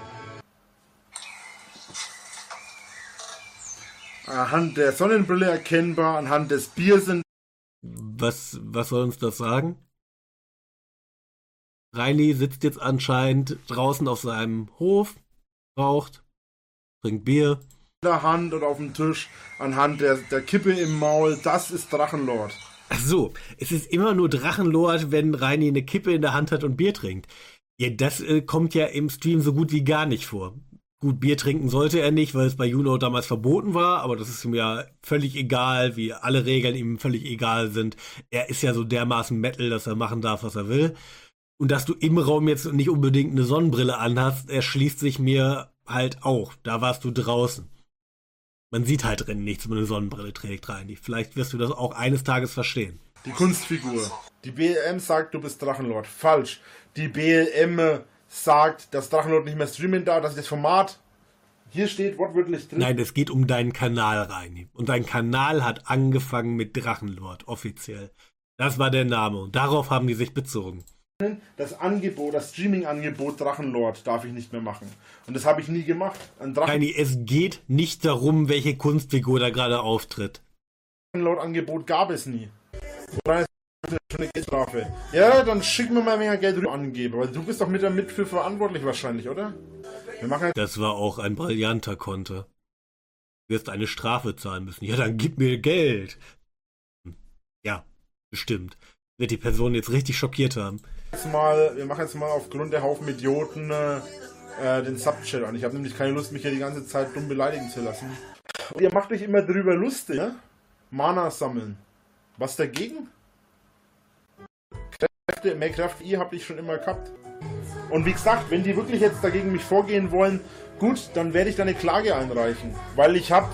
Anhand der Sonnenbrille erkennbar, anhand des Biers sind. Was, was soll uns das sagen? Reini sitzt jetzt anscheinend draußen auf seinem Hof, raucht, trinkt Bier. In der Hand oder auf dem Tisch, anhand der, der Kippe im Maul, das ist Drachenlord. Ach so, es ist immer nur Drachenlord, wenn Reini eine Kippe in der Hand hat und Bier trinkt. Ja, das äh, kommt ja im Stream so gut wie gar nicht vor. Gut, Bier trinken sollte er nicht, weil es bei Juno damals verboten war, aber das ist ihm ja völlig egal, wie alle Regeln ihm völlig egal sind. Er ist ja so dermaßen Metal, dass er machen darf, was er will. Und dass du im Raum jetzt nicht unbedingt eine Sonnenbrille anhast, erschließt sich mir halt auch. Da warst du draußen. Man sieht halt drin nichts, wenn man eine Sonnenbrille trägt, Reini. Vielleicht wirst du das auch eines Tages verstehen. Die Kunstfigur. Die B L M sagt, du bist Drachenlord. Falsch. Die B L M sagt, dass Drachenlord nicht mehr streamen darf, dass das Format hier steht, wortwörtlich drin. Nein, es geht um deinen Kanal, Reini. Und dein Kanal hat angefangen mit Drachenlord, offiziell. Das war der Name und darauf haben die sich bezogen. Das Angebot, das Streaming-Angebot Drachenlord darf ich nicht mehr machen. Und das habe ich nie gemacht. Ein Drachen Reini, es geht nicht darum, welche Kunstfigur da gerade auftritt. Drachenlord-Angebot gab es nie. Oder ist das schon eine Geldstrafe? Ja, dann schick mir mal mehr Geld rüber angeben. Weil du bist doch mit damit für verantwortlich wahrscheinlich, oder? Wir machen jetzt Das war auch ein brillanter Konter. Du wirst eine Strafe zahlen müssen. Ja, dann gib mir Geld. Ja, bestimmt. Wird die Person jetzt richtig schockiert haben. mal, wir machen jetzt mal aufgrund der Haufen Idioten äh, den Subchat an. Ich habe nämlich keine Lust, mich hier die ganze Zeit dumm beleidigen zu lassen. Und ihr macht euch immer drüber lustig, ne? Mana sammeln. Was dagegen? Kräfte, mehr Kraft I habe ich schon immer gehabt. Und wie gesagt, wenn die wirklich jetzt dagegen mich vorgehen wollen, gut, dann werde ich da eine Klage einreichen. Weil ich habe,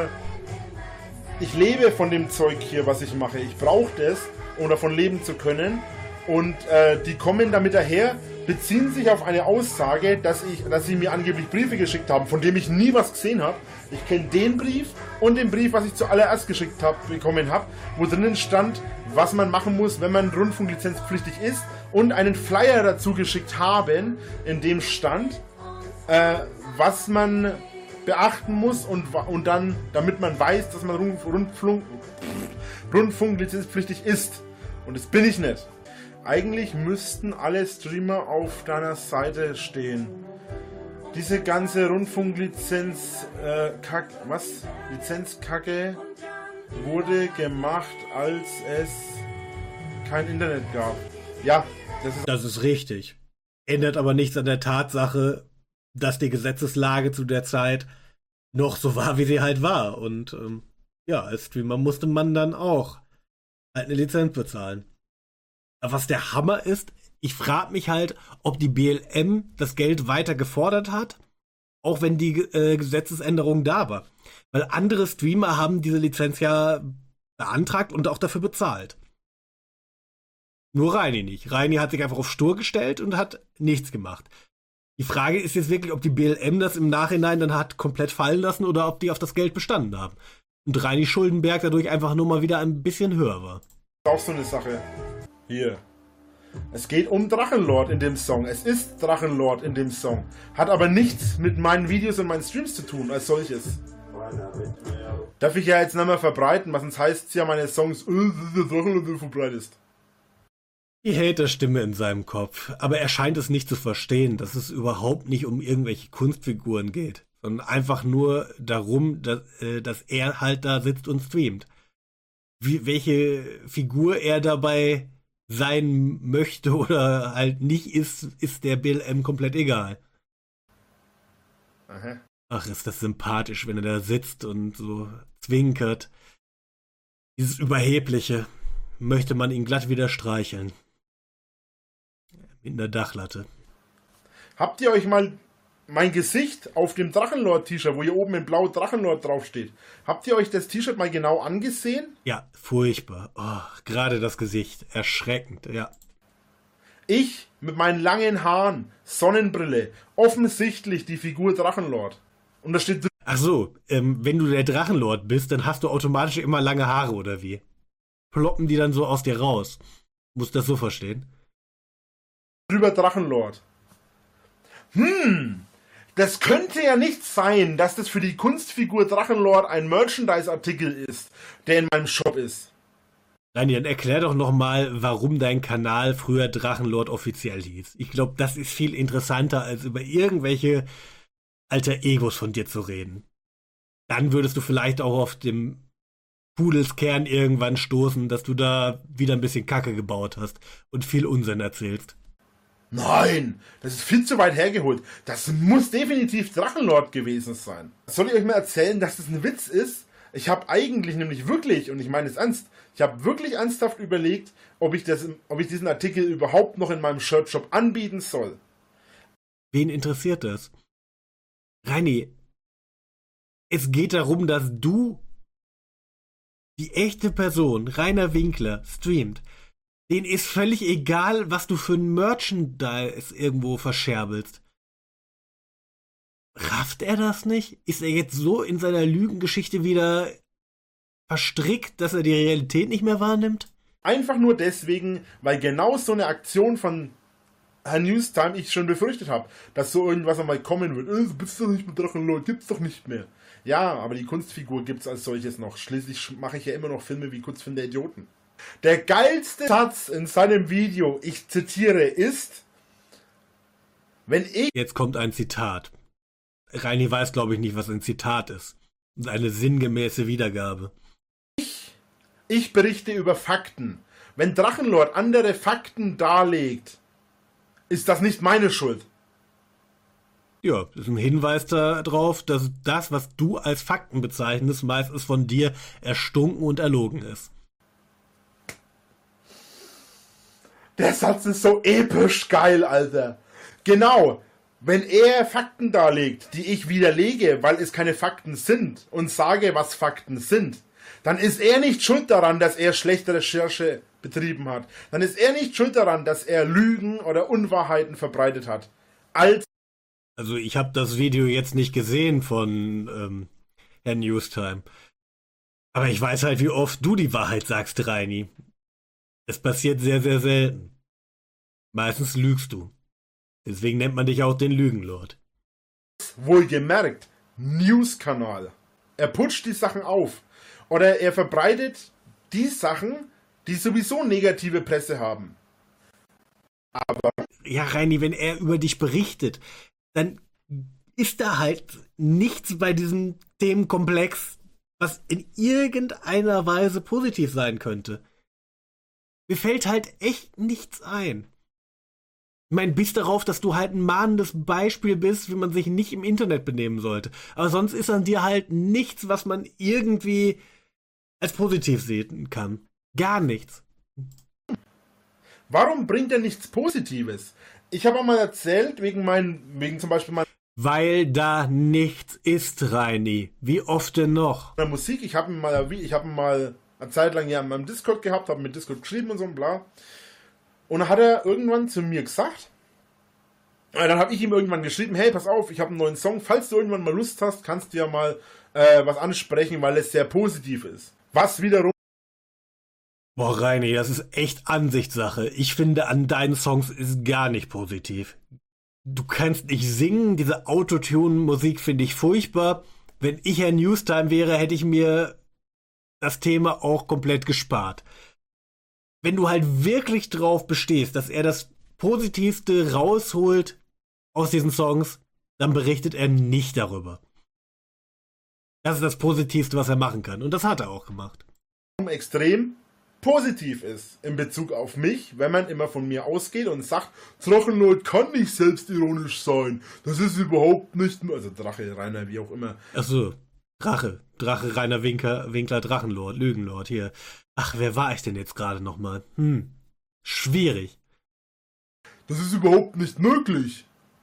äh, ich lebe von dem Zeug hier, was ich mache. Ich brauche das, um davon leben zu können. Und äh, die kommen damit daher, beziehen sich auf eine Aussage, dass ich, dass sie mir angeblich Briefe geschickt haben, von dem ich nie was gesehen habe. Ich kenne den Brief und den Brief, was ich zuallererst geschickt habe, bekommen habe, wo drinnen stand, was man machen muss, wenn man rundfunklizenzpflichtig ist, und einen Flyer dazu geschickt haben, in dem stand, äh, was man beachten muss und, und dann, damit man weiß, dass man Rund, Rundfunk, rundfunklizenzpflichtig ist. Und das bin ich nicht. Eigentlich müssten alle Streamer auf deiner Seite stehen. Diese ganze Rundfunklizenz, äh, Kack, was? Lizenzkacke wurde gemacht, als es kein Internet gab. Ja, das ist... Das ist richtig. Ändert aber nichts an der Tatsache, dass die Gesetzeslage zu der Zeit noch so war, wie sie halt war. Und ähm, ja, als Streamer musste man dann auch halt eine Lizenz bezahlen. Aber was der Hammer ist, ich frage mich halt, ob die B L M das Geld weiter gefordert hat, auch wenn die äh, Gesetzesänderung da war. Weil andere Streamer haben diese Lizenz ja beantragt und auch dafür bezahlt. Nur Reini nicht. Reini hat sich einfach auf stur gestellt und hat nichts gemacht. Die Frage ist jetzt wirklich, ob die B L M das im Nachhinein dann hat komplett fallen lassen oder ob die auf das Geld bestanden haben. Und Reini Schuldenberg dadurch einfach nur mal wieder ein bisschen höher war. auch so eine Sache. Hier. Es geht um Drachenlord in dem Song. Es ist Drachenlord in dem Song. Hat aber nichts mit meinen Videos und meinen Streams zu tun, als solches. Darf ich ja jetzt nicht mehr verbreiten, was sonst heißt es ja, meine Songs, äh, der Drachenlord, du verbreitest. Die Hater-Stimme in seinem Kopf. Aber er scheint es nicht zu verstehen, dass es überhaupt nicht um irgendwelche Kunstfiguren geht, sondern einfach nur darum, dass, äh, dass er halt da sitzt und streamt. Wie, welche Figur er dabei sein möchte oder halt nicht ist, ist der B L M komplett egal. Aha. Ach, ist das sympathisch, wenn er da sitzt und so zwinkert. Dieses Überhebliche möchte man ihn glatt wieder streicheln. Mit einer Dachlatte. Habt ihr euch mal mein Gesicht auf dem Drachenlord-T-Shirt, wo hier oben in blau Drachenlord draufsteht, habt ihr euch das T-Shirt mal genau angesehen? Ja, furchtbar. Oh, gerade das Gesicht. Erschreckend, ja. Ich mit meinen langen Haaren, Sonnenbrille, offensichtlich die Figur Drachenlord. Und da steht Ach so, ähm, wenn du der Drachenlord bist, dann hast du automatisch immer lange Haare, oder wie? Ploppen die dann so aus dir raus? Musst du das so verstehen? drüber Drachenlord. Hm, das könnte ja nicht sein, dass das für die Kunstfigur Drachenlord ein Merchandise-Artikel ist, der in meinem Shop ist. Nein, dann erklär doch nochmal, warum dein Kanal früher Drachenlord offiziell hieß. Ich glaube, das ist viel interessanter, als über irgendwelche alter Egos von dir zu reden. Dann würdest du vielleicht auch auf dem Pudelskern irgendwann stoßen, dass du da wieder ein bisschen Kacke gebaut hast und viel Unsinn erzählst. Nein, das ist viel zu weit hergeholt. Das muss definitiv Drachenlord gewesen sein. Soll ich euch mal erzählen, dass das ein Witz ist? Ich habe eigentlich nämlich wirklich, und ich meine es ernst, ich habe wirklich ernsthaft überlegt, ob ich, das, ob ich diesen Artikel überhaupt noch in meinem Shirtshop anbieten soll. Wen interessiert das? Reini, es geht darum, dass du die echte Person, Rainer Winkler, streamt. Denen ist völlig egal, was du für ein Merchandise irgendwo verscherbelst. Rafft er das nicht? Ist er jetzt so in seiner Lügengeschichte wieder verstrickt, dass er die Realität nicht mehr wahrnimmt? Einfach nur deswegen, weil genau so eine Aktion von Herr Newstime ich schon befürchtet habe, dass so irgendwas einmal kommen wird. Äh, du bist doch nicht mit Drachenlord, gibt's doch nicht mehr. Ja, aber die Kunstfigur gibt's als solches noch. Schließlich mache ich ja immer noch Filme wie Kurzfilm der Idioten. Der geilste Satz in seinem Video, ich zitiere, ist, wenn ich... Jetzt kommt ein Zitat. Reini weiß, glaube ich, nicht, was ein Zitat ist. Und eine sinngemäße Wiedergabe. Ich, ich berichte über Fakten. Wenn Drachenlord andere Fakten darlegt, ist das nicht meine Schuld. Ja, das ist ein Hinweis darauf, dass das, was du als Fakten bezeichnest, meistens von dir erstunken und erlogen ist. Der Satz ist so episch geil, Alter. Genau. Wenn er Fakten darlegt, die ich widerlege, weil es keine Fakten sind, und sage, was Fakten sind, dann ist er nicht schuld daran, dass er schlechte Recherche betrieben hat. Dann ist er nicht schuld daran, dass er Lügen oder Unwahrheiten verbreitet hat. Als Also ich habe das Video jetzt nicht gesehen von ähm, Herrn Newstime. Aber ich weiß halt, wie oft du die Wahrheit sagst, Reini. Es passiert sehr, sehr selten. Meistens lügst du. Deswegen nennt man dich auch den Lügenlord. Wohlgemerkt, News-Kanal. Er putscht die Sachen auf. Oder er verbreitet die Sachen, die sowieso negative Presse haben. Aber... Ja, Reini, wenn er über dich berichtet, dann ist da halt nichts bei diesem Themenkomplex, was in irgendeiner Weise positiv sein könnte. Mir fällt halt echt nichts ein. Ich meine, bis darauf, dass du halt ein mahnendes Beispiel bist, wie man sich nicht im Internet benehmen sollte. Aber sonst ist an dir halt nichts, was man irgendwie als positiv sehen kann. Gar nichts. Warum bringt er nichts Positives? Ich habe auch mal erzählt, wegen meinen, wegen zum Beispiel meiner Weil da nichts ist, Reini. Wie oft denn noch? Musik. Ich habe ihn mal, ich habe ihn mal eine Zeit lang ja in meinem Discord gehabt, habe mit Discord geschrieben und so und bla. Und dann hat er irgendwann zu mir gesagt, äh, dann habe ich ihm irgendwann geschrieben, hey, pass auf, ich habe einen neuen Song, falls du irgendwann mal Lust hast, kannst du ja mal äh, was ansprechen, weil es sehr positiv ist. Was wiederum... Boah, Reini, das ist echt Ansichtssache. Ich finde, an deinen Songs ist gar nicht positiv. Du kannst nicht singen, diese Autotune-Musik finde ich furchtbar. Wenn ich Herr Newstime wäre, hätte ich mir das Thema auch komplett gespart. Wenn du halt wirklich drauf bestehst, dass er das Positivste rausholt aus diesen Songs, dann berichtet er nicht darüber. Das ist das Positivste, was er machen kann. Und das hat er auch gemacht. Extrem positiv ist in Bezug auf mich, wenn man immer von mir ausgeht und sagt, Drachenlord kann nicht selbstironisch sein. Das ist überhaupt nicht... Also Drache, Rainer, wie auch immer. Achso, Drache. Drache, Rainer Winkler, Winkler, Drachenlord, Lügenlord, hier. Ach, wer war ich denn jetzt gerade nochmal? Hm, schwierig. Das ist überhaupt nicht möglich.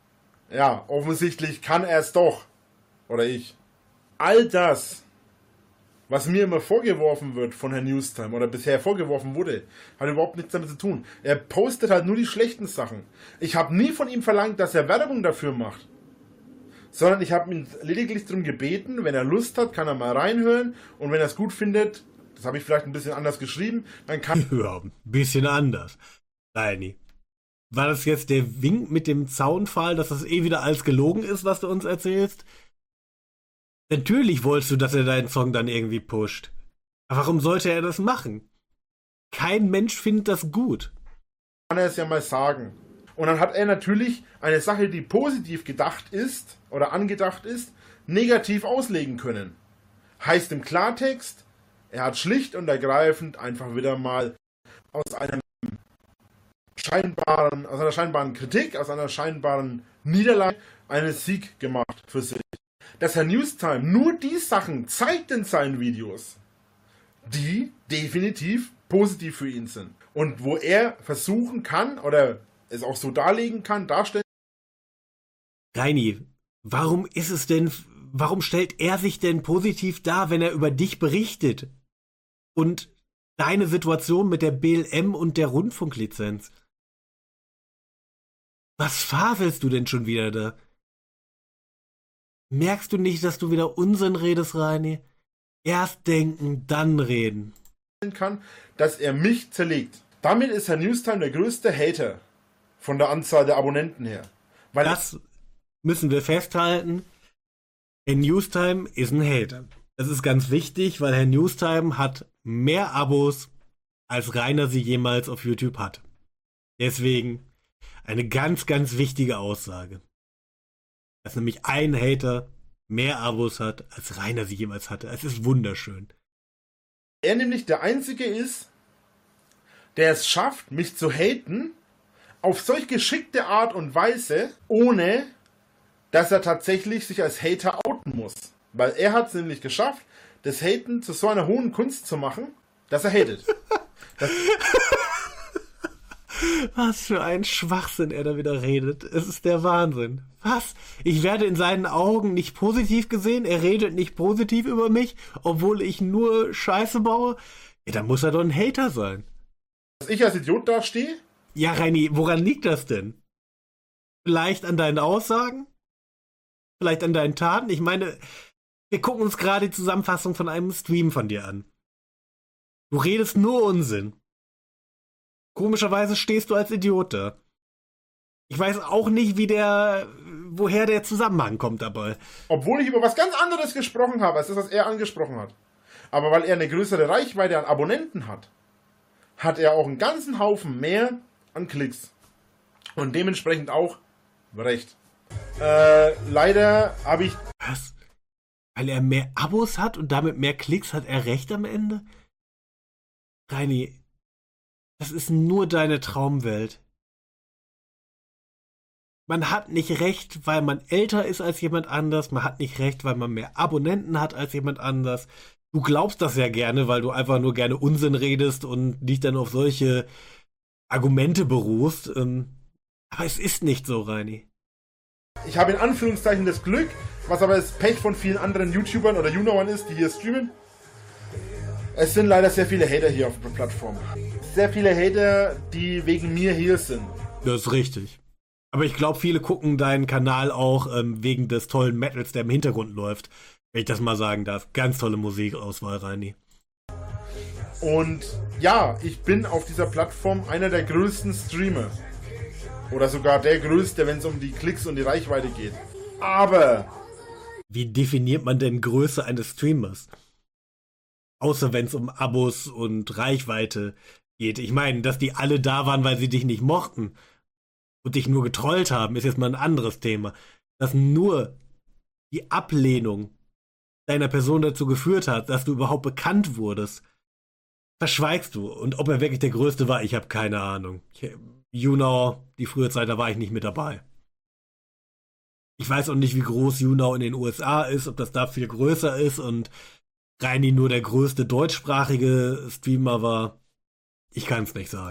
ja, offensichtlich kann er es doch. Oder ich. All das, was mir immer vorgeworfen wird von Herrn Newstime oder bisher vorgeworfen wurde, hat überhaupt nichts damit zu tun. Er postet halt nur die schlechten Sachen. Ich habe nie von ihm verlangt, dass er Werbung dafür macht. Sondern ich habe ihn lediglich darum gebeten, wenn er Lust hat, kann er mal reinhören. Und wenn er es gut findet, das habe ich vielleicht ein bisschen anders geschrieben, dann kann... Ja, ein bisschen anders. Reini, war das jetzt der Wink mit dem Zaunpfahl, dass das eh wieder alles gelogen ist, was du uns erzählst? Natürlich wolltest du, dass er deinen Song dann irgendwie pusht. Aber warum sollte er das machen? Kein Mensch findet das gut. Kann er es ja mal sagen. Und dann hat er natürlich eine Sache, die positiv gedacht ist oder angedacht ist, negativ auslegen können. Heißt im Klartext, er hat schlicht und ergreifend einfach wieder mal aus einem scheinbaren, aus einer scheinbaren Kritik, aus einer scheinbaren Niederlage einen Sieg gemacht für sich. Dass Herr Newstime nur die Sachen zeigt in seinen Videos, die definitiv positiv für ihn sind. Und wo er versuchen kann, oder es auch so darlegen kann, darstellen. Reini, warum ist es denn, warum stellt er sich denn positiv dar, wenn er über dich berichtet? Und deine Situation mit der B L M und der Rundfunklizenz? Was faselst du denn schon wieder da? Merkst du nicht, dass du wieder Unsinn redest, Reini? Erst denken, dann reden. Kann, dass er mich zerlegt. Damit ist Herr Newstime der größte Hater von der Anzahl der Abonnenten her. Weil das müssen wir festhalten. Herr Newstime ist ein Hater. Das ist ganz wichtig, weil Herr Newstime hat mehr Abos, als Rainer sie jemals auf YouTube hat. Deswegen eine ganz, ganz wichtige Aussage. Dass nämlich ein Hater mehr Abos hat, als Rainer sie jemals hatte. Es ist wunderschön. Er nämlich der Einzige ist, der es schafft, mich zu haten, auf solch geschickte Art und Weise, ohne dass er tatsächlich sich als Hater outen muss. Weil er hat es nämlich geschafft, das Haten zu so einer hohen Kunst zu machen, dass er hatet. Das Was für ein Schwachsinn er da wieder redet. Es ist der Wahnsinn. Was? Ich werde in seinen Augen nicht positiv gesehen? Er redet nicht positiv über mich, obwohl ich nur Scheiße baue? Ja, dann muss er doch ein Hater sein. Dass ich als Idiot dastehe? Ja, Reini, woran liegt das denn? Vielleicht an deinen Aussagen? Vielleicht an deinen Taten? Ich meine, wir gucken uns gerade die Zusammenfassung von einem Stream von dir an. Du redest nur Unsinn. Komischerweise stehst du als Idiot da. Ich weiß auch nicht, wie der, woher der Zusammenhang kommt dabei. Obwohl ich über was ganz anderes gesprochen habe, als das, was er angesprochen hat. Aber weil er eine größere Reichweite an Abonnenten hat, hat er auch einen ganzen Haufen mehr an Klicks. Und dementsprechend auch recht. Äh, leider habe ich... Was? Weil er mehr Abos hat und damit mehr Klicks, hat er recht am Ende? Reini, das ist nur deine Traumwelt. Man hat nicht recht, weil man älter ist als jemand anders. Man hat nicht recht, weil man mehr Abonnenten hat als jemand anders. Du glaubst das ja gerne, weil du einfach nur gerne Unsinn redest und dich dann auf solche Argumente beruhst. Aber es ist nicht so, Reini. Ich habe in Anführungszeichen das Glück, was aber das Pech von vielen anderen YouTubern oder YouKnowern ist, die hier streamen. Es sind leider sehr viele Hater hier auf der Plattform. Sehr viele Hater, die wegen mir hier sind. Das ist richtig. Aber ich glaube, viele gucken deinen Kanal auch ähm, wegen des tollen Metals, der im Hintergrund läuft. Wenn ich das mal sagen darf. Ganz tolle Musikauswahl, Reini. Und ja, ich bin auf dieser Plattform einer der größten Streamer. Oder sogar der größte, wenn es um die Klicks und die Reichweite geht. Aber... Wie definiert man denn Größe eines Streamers? Außer wenn es um Abos und Reichweite geht. Ich meine, dass die alle da waren, weil sie dich nicht mochten und dich nur getrollt haben, ist jetzt mal ein anderes Thema. Dass nur die Ablehnung deiner Person dazu geführt hat, dass du überhaupt bekannt wurdest, verschweigst du. Und ob er wirklich der Größte war, ich habe keine Ahnung. Ich, YouKnow, die frühe Zeit, da war ich nicht mit dabei. Ich weiß auch nicht, wie groß YouKnow in den U S A ist, ob das da viel größer ist und Reini nur der größte deutschsprachige Streamer war. Ich kann es nicht sagen.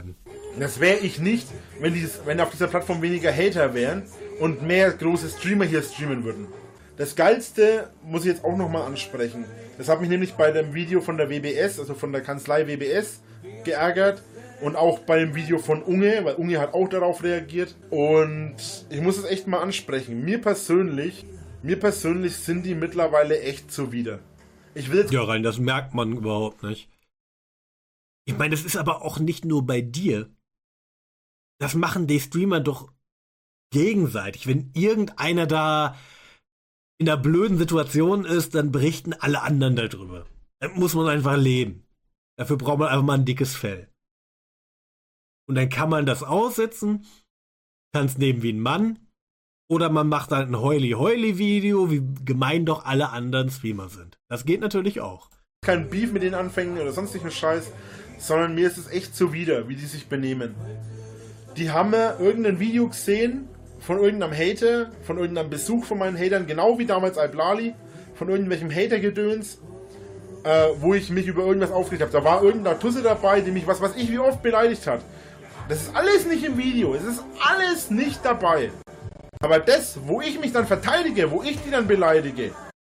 Das wäre ich nicht, wenn, dieses, wenn auf dieser Plattform weniger Hater wären und mehr große Streamer hier streamen würden. Das Geilste muss ich jetzt auch nochmal ansprechen. Das hat mich nämlich bei dem Video von der W B S, also von der Kanzlei W B S, geärgert. Und auch bei dem Video von Unge, weil Unge hat auch darauf reagiert. Und ich muss es echt mal ansprechen. Mir persönlich, mir persönlich sind die mittlerweile echt zuwider. Ich will jetzt Ja, rein, das merkt man überhaupt nicht. Ich meine, das ist aber auch nicht nur bei dir. Das machen die Streamer doch gegenseitig. Wenn irgendeiner da in einer blöden Situation ist, dann berichten alle anderen darüber. Dann muss man einfach leben. Dafür braucht man einfach mal ein dickes Fell. Und dann kann man das aussitzen, kann es nehmen wie ein Mann, oder man macht dann ein Heuli-Heuli-Video, wie gemein doch alle anderen Streamer sind. Das geht natürlich auch. kein Beef mit den Anfängen oder sonstigen Scheiß, sondern mir ist es echt zuwider, wie die sich benehmen. Die haben ja irgendein Video gesehen von irgendeinem Hater, von irgendeinem Besuch von meinen Hatern, genau wie damals Iblali, von irgendwelchem Hater-Gedöns, äh, wo ich mich über irgendwas aufgeregt habe. Da war irgendeine Tusse dabei, die mich was weiß ich wie oft beleidigt hat. Das ist alles nicht im Video, es ist alles nicht dabei. Aber das, wo ich mich dann verteidige, wo ich die dann beleidige.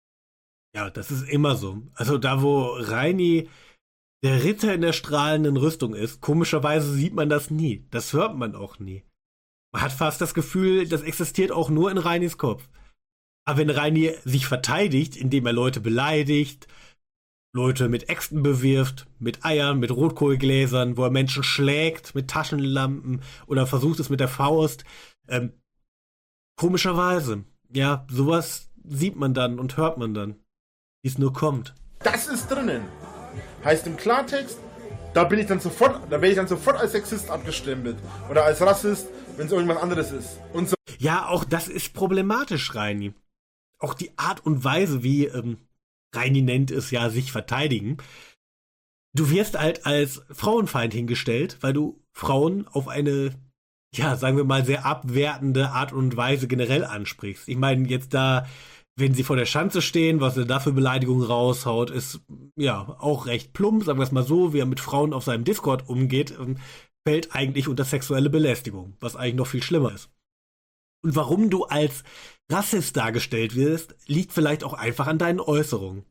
Ja, das ist immer so. Also da, wo Reini der Ritter in der strahlenden Rüstung ist, komischerweise sieht man das nie. Das hört man auch nie. Man hat fast das Gefühl, das existiert auch nur in Reinis Kopf. Aber wenn Reini sich verteidigt, indem er Leute beleidigt, Leute mit Äxten bewirft, mit Eiern, mit Rotkohlgläsern, wo er Menschen schlägt, mit Taschenlampen oder versucht es mit der Faust, ähm, komischerweise, ja, sowas sieht man dann und hört man dann, wie es nur kommt. Das ist drinnen. Heißt im Klartext, da bin ich dann sofort, da werde ich dann sofort als Sexist abgestempelt. Oder als Rassist, wenn es irgendwas anderes ist. Und so. Ja, auch das ist problematisch, Reini. Auch die Art und Weise, wie ähm, Reini nennt es ja, sich verteidigen. Du wirst halt als Frauenfeind hingestellt, weil du Frauen auf eine, ja, sagen wir mal, sehr abwertende Art und Weise generell ansprichst. Ich meine, jetzt da, wenn sie vor der Schanze stehen, was er da für Beleidigungen raushaut, ist ja auch recht plump, sagen wir es mal so, wie er mit Frauen auf seinem Discord umgeht, fällt eigentlich unter sexuelle Belästigung, was eigentlich noch viel schlimmer ist. Und warum du als Rassist dargestellt wirst, liegt vielleicht auch einfach an deinen Äußerungen.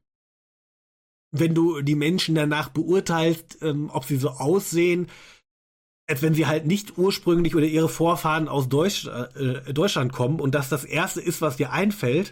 Wenn du die Menschen danach beurteilst, ähm, ob sie so aussehen, als wenn sie halt nicht ursprünglich oder ihre Vorfahren aus Deutsch, äh, Deutschland kommen und das das Erste ist, was dir einfällt,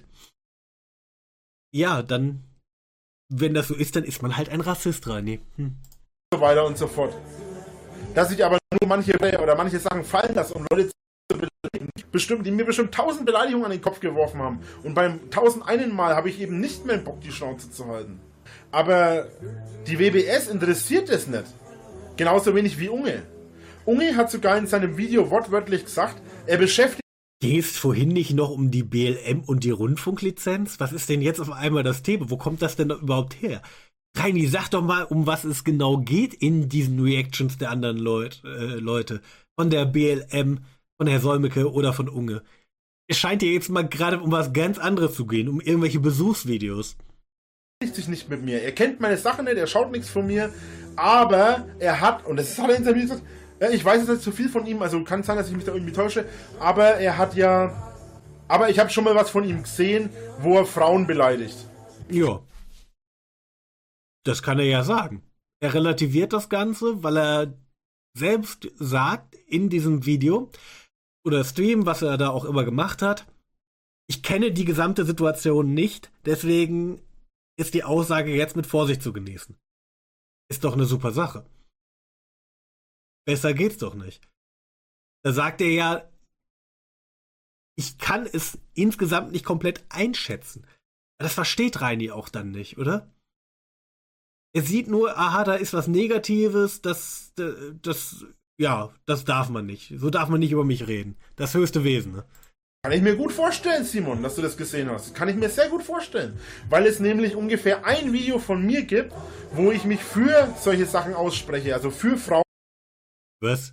ja, dann, wenn das so ist, dann ist man halt ein Rassist, Reini. Hm. So weiter und so fort. Dass ich aber nur manche oder manche Sachen fallen lasse, um Leute zu beleidigen, bestimmt, die mir bestimmt tausend Beleidigungen an den Kopf geworfen haben. Und beim tausend einen Mal habe ich eben nicht mehr Bock, die Schnauze zu halten. Aber die W B S interessiert es nicht. Genauso wenig wie Unge. Unge hat sogar in seinem Video wortwörtlich gesagt, er beschäftigt. Ging es vorhin nicht noch um die B L M und die Rundfunklizenz? Was ist denn jetzt auf einmal das Thema? Wo kommt das denn überhaupt her? Reini, sag doch mal, um was es genau geht in diesen Reactions der anderen Leut, äh, Leute. Von der B L M, von Herr Solmecke oder von Unge. Es scheint dir jetzt mal gerade um was ganz anderes zu gehen, um irgendwelche Besuchsvideos. sich nicht mit mir. Er kennt meine Sachen nicht, er schaut nichts von mir, aber er hat, und das hat er in seinem Video gesagt, ja, ich weiß jetzt nicht zu viel von ihm, also kann sein, dass ich mich da irgendwie täusche, aber er hat ja, aber ich habe schon mal was von ihm gesehen, wo er Frauen beleidigt. Ja. Das kann er ja sagen. Er relativiert das Ganze, weil er selbst sagt in diesem Video oder Stream, was er da auch immer gemacht hat, ich kenne die gesamte Situation nicht, deswegen ist die Aussage jetzt mit Vorsicht zu genießen. Ist doch eine super Sache. Besser geht's doch nicht. Da sagt er ja, ich kann es insgesamt nicht komplett einschätzen. Das versteht Reini auch dann nicht, oder? Er sieht nur, aha, da ist was Negatives, das, das, ja, das darf man nicht. So darf man nicht über mich reden. Das höchste Wesen, ne? Kann ich mir gut vorstellen, Simon, dass du das gesehen hast. Kann ich mir sehr gut vorstellen. Weil es nämlich ungefähr ein Video von mir gibt, wo ich mich für solche Sachen ausspreche. Also für Frauen. Was?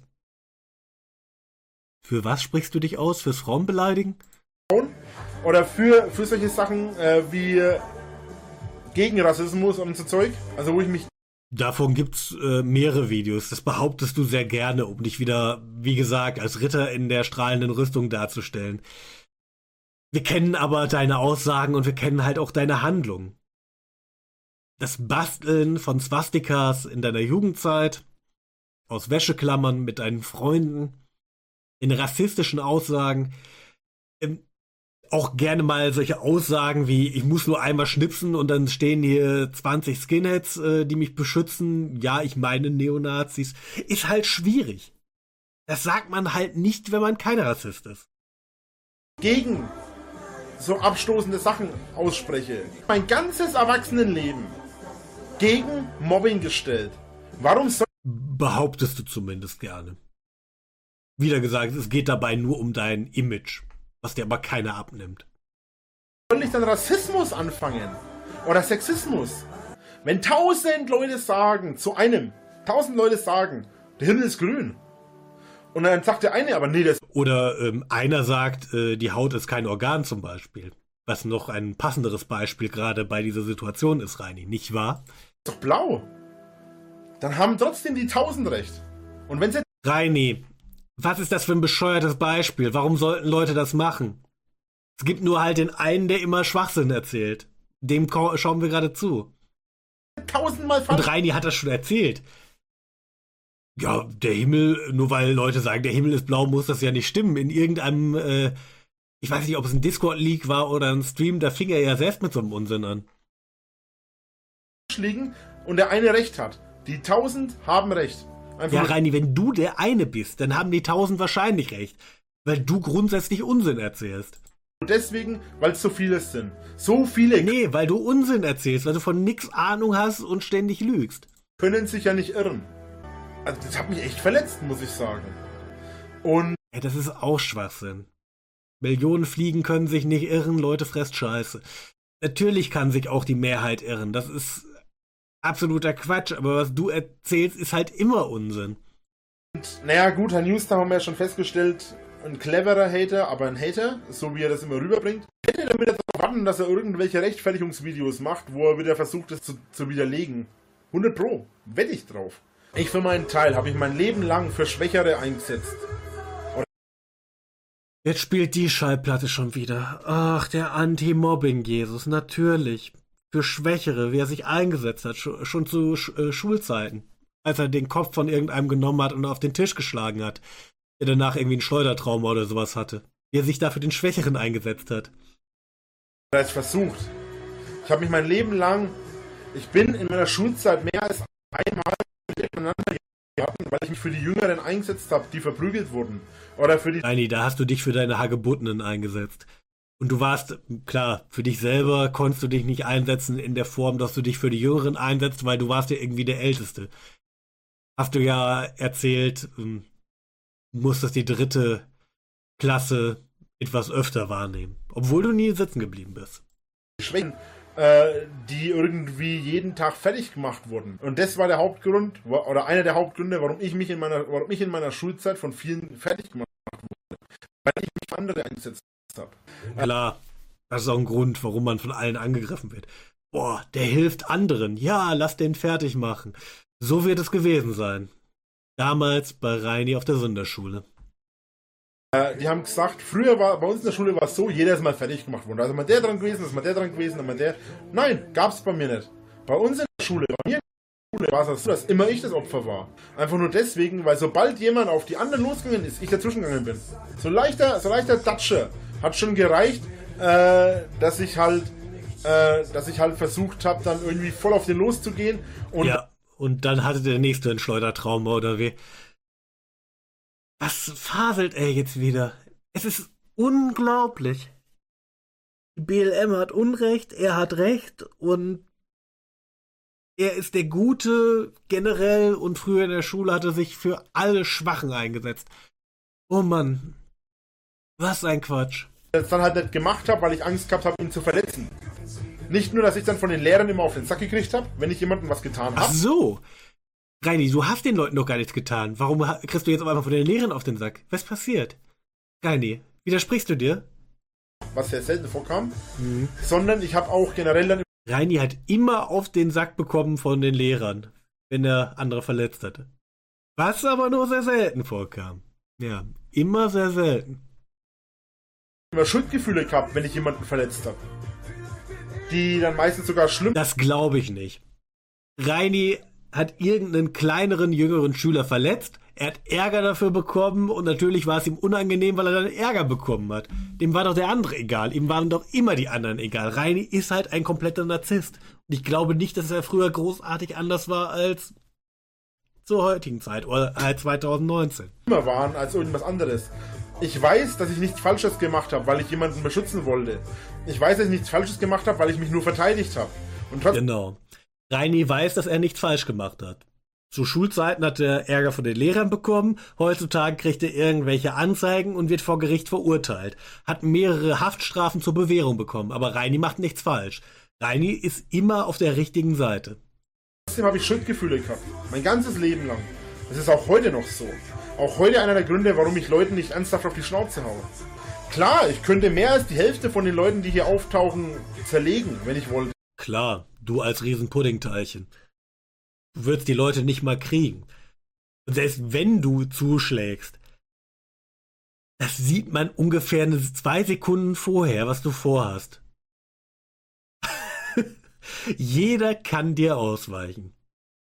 Für was sprichst du dich aus? Fürs Frauenbeleidigen? Oder für, für solche Sachen äh, wie gegen Rassismus und so Zeug. Also wo ich mich... Davon gibt's äh, mehrere Videos. Das behauptest du sehr gerne, um dich wieder, wie gesagt, als Ritter in der strahlenden Rüstung darzustellen. Wir kennen aber deine Aussagen und wir kennen halt auch deine Handlungen. Das Basteln von Swastikas in deiner Jugendzeit, aus Wäscheklammern mit deinen Freunden, in rassistischen Aussagen, ähm, auch gerne mal solche Aussagen wie, ich muss nur einmal schnipsen und dann stehen hier zwanzig Skinheads, äh, die mich beschützen. Ja, ich meine Neonazis. Ist halt schwierig. Das sagt man halt nicht, wenn man kein Rassist ist. Gegen so abstoßende Sachen ausspreche. Mein ganzes Erwachsenenleben gegen Mobbing gestellt. Warum soll Behauptest du zumindest gerne. Wieder gesagt, es geht dabei nur um dein Image, was dir aber keiner abnimmt. ich dann Rassismus anfangen? Oder Sexismus? Wenn tausend Leute sagen, zu einem, tausend Leute sagen, der Himmel ist grün. Und dann sagt der eine, aber nee, das Oder ähm, einer sagt, äh, die Haut ist kein Organ zum Beispiel. Was noch ein passenderes Beispiel gerade bei dieser Situation ist, Reini, nicht wahr? ist doch blau. Dann haben trotzdem die tausend recht. Und wenn sie Reini, was ist das für ein bescheuertes Beispiel? Warum sollten Leute das machen? Es gibt nur halt den einen, der immer Schwachsinn erzählt. Dem ko- schauen wir gerade zu. tausendmal Und falsch Reini hat das schon erzählt. Ja, der Himmel, nur weil Leute sagen, der Himmel ist blau, muss das ja nicht stimmen. In irgendeinem, äh, ich weiß nicht, ob es ein Discord-Leak war oder ein Stream, da fing er ja selbst mit so einem Unsinn an. liegen und der eine recht hat. Die tausend haben recht. Einfach Ja, nur- Reini, wenn du der eine bist, dann haben die tausend wahrscheinlich recht. Weil du grundsätzlich Unsinn erzählst. deswegen, weil es so viele sind. So viele Nee, weil du Unsinn erzählst, weil du von nix Ahnung hast und ständig lügst. können sich ja nicht irren. Also das hat mich echt verletzt, muss ich sagen. Und Ja, das ist auch Schwachsinn. Millionen Fliegen können sich nicht irren, Leute, fresst Scheiße. Natürlich kann sich auch die Mehrheit irren, das ist absoluter Quatsch, aber was du erzählst, ist halt immer Unsinn. naja gut, Herr Newstar haben wir ja schon festgestellt, ein cleverer Hater, aber ein Hater, so wie er das immer rüberbringt. Ich hätte damit darauf warten, dass er irgendwelche Rechtfertigungsvideos macht, wo er wieder versucht, das zu, zu widerlegen. hundert Pro, wette ich drauf. Ich für meinen Teil habe ich mein Leben lang für Schwächere eingesetzt. Jetzt spielt die Schallplatte schon wieder. Ach, der Anti-Mobbing-Jesus, natürlich. Für Schwächere, wie er sich eingesetzt hat, schon, schon zu Sch äh, Schulzeiten. Als er den Kopf von irgendeinem genommen hat und auf den Tisch geschlagen hat. Der danach irgendwie ein Schleudertrauma oder sowas hatte. Wie er sich dafür den Schwächeren eingesetzt hat. Er hat es versucht. Ich habe mich mein Leben lang, ich bin in meiner Schulzeit mehr als einmal miteinander geraten, weil ich mich für die Jüngeren eingesetzt habe, die verprügelt wurden. Oder für die Reini, da hast du dich für deine Hagebuttenen eingesetzt. Und du warst, klar, für dich selber konntest du dich nicht einsetzen in der Form, dass du dich für die Jüngeren einsetzt, weil du warst ja irgendwie der Älteste. Hast du ja erzählt, ähm, du musstest die dritte Klasse etwas öfter wahrnehmen. Obwohl du nie sitzen geblieben bist. Schwächen, äh, die irgendwie jeden Tag fertig gemacht wurden. Und das war der Hauptgrund, wa- oder einer der Hauptgründe, warum ich mich in meiner, warum ich in meiner Schulzeit von vielen fertig gemacht wurde. Weil ich mich für andere eingesetzt habe. Klar, das ist auch ein Grund, warum man von allen angegriffen wird. Boah, der hilft anderen. Ja, lass den fertig machen. So wird es gewesen sein. Damals bei Reini auf der Sonderschule. Äh, die haben gesagt, früher war, bei uns in der Schule war es so, jeder ist mal fertig gemacht worden. Da ist mal der dran gewesen, da ist mal der dran gewesen, dann mal der. Nein, gab's bei mir nicht. Bei uns in der Schule, bei mir in der Schule war es so, dass immer ich das Opfer war. Einfach nur deswegen, weil sobald jemand auf die anderen losgegangen ist, ich dazwischen gegangen bin. So leichter, so leichter Datsche hat schon gereicht, äh, dass ich halt, äh, dass ich halt versucht habe, dann irgendwie voll auf den loszugehen. Und Ja, und dann hatte der nächste ein Schleudertrauma oder wie. Was faselt er jetzt wieder? Es ist unglaublich. Die B L M hat Unrecht, er hat Recht und er ist der Gute generell und früher in der Schule hat er sich für alle Schwachen eingesetzt. Oh Mann. Was ein Quatsch. das dann halt nicht gemacht habe, weil ich Angst gehabt habe, ihn zu verletzen. Nicht nur, dass ich dann von den Lehrern immer auf den Sack gekriegt habe, wenn ich jemandem was getan Ach habe. so. Reini, du hast den Leuten doch gar nichts getan. Warum ha- kriegst du jetzt auf einmal von den Lehrern auf den Sack? Was passiert? Reini, widersprichst du dir? Was sehr selten vorkam. Sondern ich habe auch generell dann Reini hat immer auf den Sack bekommen von den Lehrern. wenn er andere verletzt hatte. Was aber nur sehr selten vorkam. Ja, immer sehr selten. Ich habe immer Schuldgefühle gehabt, wenn ich jemanden verletzt habe. Die dann meistens sogar schlimm. Das glaube ich nicht. Reini hat irgendeinen kleineren, jüngeren Schüler verletzt. Er hat Ärger dafür bekommen und natürlich war es ihm unangenehm, weil er dann Ärger bekommen hat. Dem war doch der andere egal. Ihm waren doch immer die anderen egal. Reini ist halt ein kompletter Narzisst. Und ich glaube nicht, dass er früher großartig anders war als zur heutigen Zeit oder halt zwanzig neunzehn. Immer waren als irgendwas anderes. Ich weiß, dass ich nichts Falsches gemacht habe, weil ich jemanden beschützen wollte. Ich weiß, dass ich nichts Falsches gemacht habe, weil ich mich nur verteidigt habe. Und trotzdem. Genau. Reini weiß, dass er nichts falsch gemacht hat. Zu Schulzeiten hat er Ärger von den Lehrern bekommen, heutzutage kriegt er irgendwelche Anzeigen und wird vor Gericht verurteilt. Hat mehrere Haftstrafen zur Bewährung bekommen, aber Reini macht nichts falsch. Reini ist immer auf der richtigen Seite. Trotzdem habe ich Schuldgefühle gehabt. Mein ganzes Leben lang. Das ist auch heute noch so. Auch heute einer der Gründe, warum ich Leuten nicht ernsthaft auf die Schnauze haue. Klar, ich könnte mehr als die Hälfte von den Leuten, die hier auftauchen, zerlegen, wenn ich wollte. Klar, du als Riesenpuddingteilchen. Du würdest die Leute nicht mal kriegen. Und selbst wenn du zuschlägst, das sieht man ungefähr eine zwei Sekunden vorher, was du vorhast. Jeder kann dir ausweichen.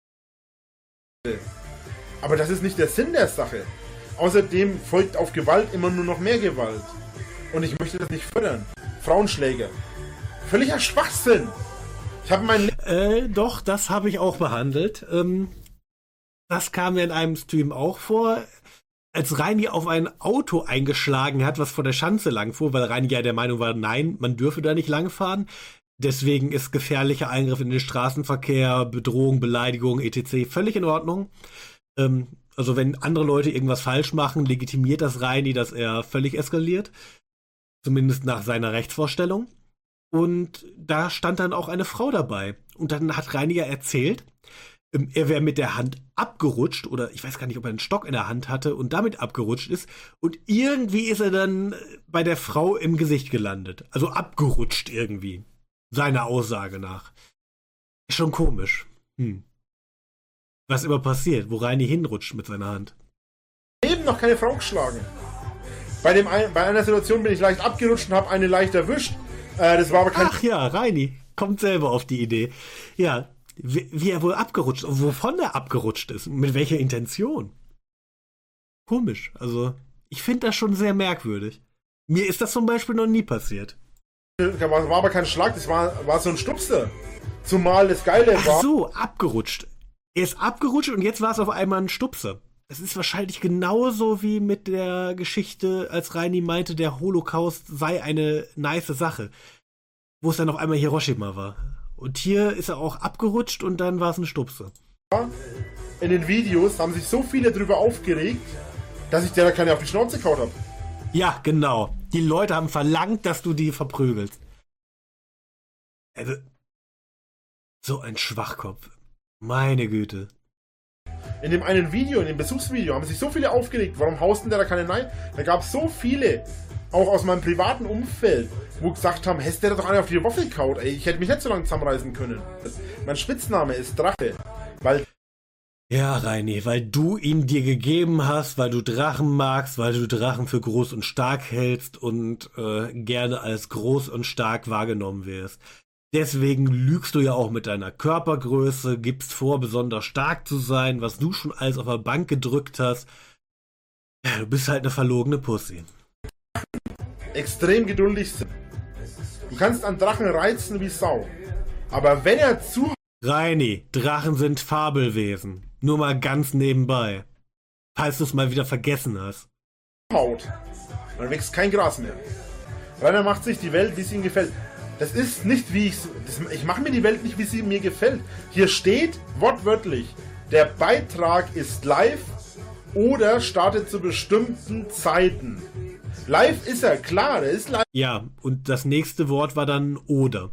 Aber das ist nicht der Sinn der Sache. Außerdem folgt auf Gewalt immer nur noch mehr Gewalt. Und ich möchte das nicht fördern. Frauenschläge. Völliger Schwachsinn. Ich habe mein... Äh, doch, das habe ich auch behandelt. Ähm, das kam mir in einem Stream auch vor. Als Reini auf ein Auto eingeschlagen hat, was vor der Schanze langfuhr, weil Reini ja der Meinung war, nein, man dürfe da nicht langfahren. Deswegen ist gefährlicher Eingriff in den Straßenverkehr, Bedrohung, Beleidigung, et cetera völlig in Ordnung. Ähm, also wenn andere Leute irgendwas falsch machen, legitimiert das Reini, dass er völlig eskaliert. Zumindest nach seiner Rechtsvorstellung. Und da stand dann auch eine Frau dabei. Und dann hat Reini ja erzählt, ähm, er wäre mit der Hand abgerutscht, oder ich weiß gar nicht, ob er einen Stock in der Hand hatte und damit abgerutscht ist. Und irgendwie ist er dann bei der Frau im Gesicht gelandet. Also abgerutscht irgendwie. Seiner Aussage nach. Ist schon komisch. Hm. Was immer passiert, wo Reini hinrutscht mit seiner Hand. Leben noch keine Frau geschlagen. Bei, dem ein, bei einer Situation bin ich leicht abgerutscht und habe eine leicht erwischt. Äh, das war aber kein... Ach ja, Reini kommt selber auf die Idee. Ja, wie, wie er wohl abgerutscht, wovon er abgerutscht ist, mit welcher Intention. Komisch, also ich finde das schon sehr merkwürdig. Mir ist das zum Beispiel noch nie passiert. Das war aber kein Schlag, das war, war so ein Stupser. Zumal das Geile war... Ach so, abgerutscht. Er ist abgerutscht und jetzt war es auf einmal ein Stupser. Es ist wahrscheinlich genauso wie mit der Geschichte, als Reini meinte, der Holocaust sei eine nice Sache. Wo es dann auf einmal Hiroshima war. Und hier ist er auch abgerutscht und dann war es ein Stupser. In den Videos haben sich so viele drüber aufgeregt, dass ich der da keine auf die Schnauze gehauen habe. Ja, genau. Die Leute haben verlangt, dass du die verprügelst. Also, so ein Schwachkopf. Meine Güte. In dem einen Video, in dem Besuchsvideo, haben sich so viele aufgeregt. Warum haust denn der da keine Nein? Da gab es so viele, auch aus meinem privaten Umfeld, wo gesagt haben, hättest der doch einer auf die Waffel kaut, ey, ich hätte mich nicht so lange zusammenreißen können. Mein Spitzname ist Drache, weil... Ja, Reini, weil du ihn dir gegeben hast, weil du Drachen magst, weil du Drachen für groß und stark hältst und äh, gerne als groß und stark wahrgenommen wirst. Deswegen lügst du ja auch mit deiner Körpergröße, gibst vor, besonders stark zu sein, was du schon alles auf der Bank gedrückt hast. Ja, du bist halt eine verlogene Pussy. Extrem geduldig sind. Du kannst an Drachen reizen wie Sau. Aber wenn er zu... Reini, Drachen sind Fabelwesen. Nur mal ganz nebenbei. Falls du es mal wieder vergessen hast. ...haut, dann wächst kein Gras mehr. Rainer macht sich die Welt, wie es ihm gefällt. Das ist nicht wie ich... Ich mache mir die Welt nicht, wie sie mir gefällt. Hier steht wortwörtlich, der Beitrag ist live oder startet zu bestimmten Zeiten. Live ist er, klar, der ist live. Ja, und das nächste Wort war dann oder.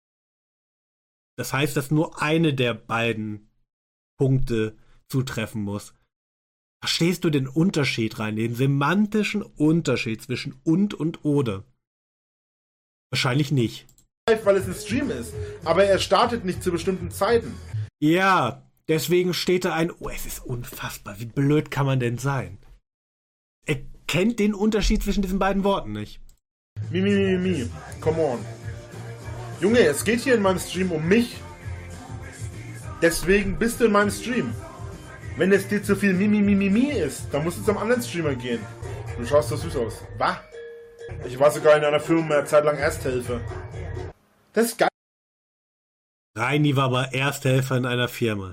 Das heißt, dass nur eine der beiden Punkte zutreffen muss. Verstehst du den Unterschied rein, den semantischen Unterschied zwischen und und oder? Wahrscheinlich nicht. Live, weil es ein Stream ist. Aber er startet nicht zu bestimmten Zeiten. Ja, Deswegen steht da ein, oh, es ist unfassbar, wie blöd kann man denn sein? Er kennt den Unterschied zwischen diesen beiden Worten nicht. Mi, mi, mi, mi. Come on. Junge, es geht hier in meinem Stream um mich. Deswegen bist du in meinem Stream. Wenn es dir zu viel Mi, mi, mi, mi, mi ist, dann musst du zum anderen Streamer gehen. Du schaust so süß aus. Was? Ich war sogar in einer Firma eine Zeit lang Ersthelfer. Das ist geil. Reini war aber Ersthelfer in einer Firma.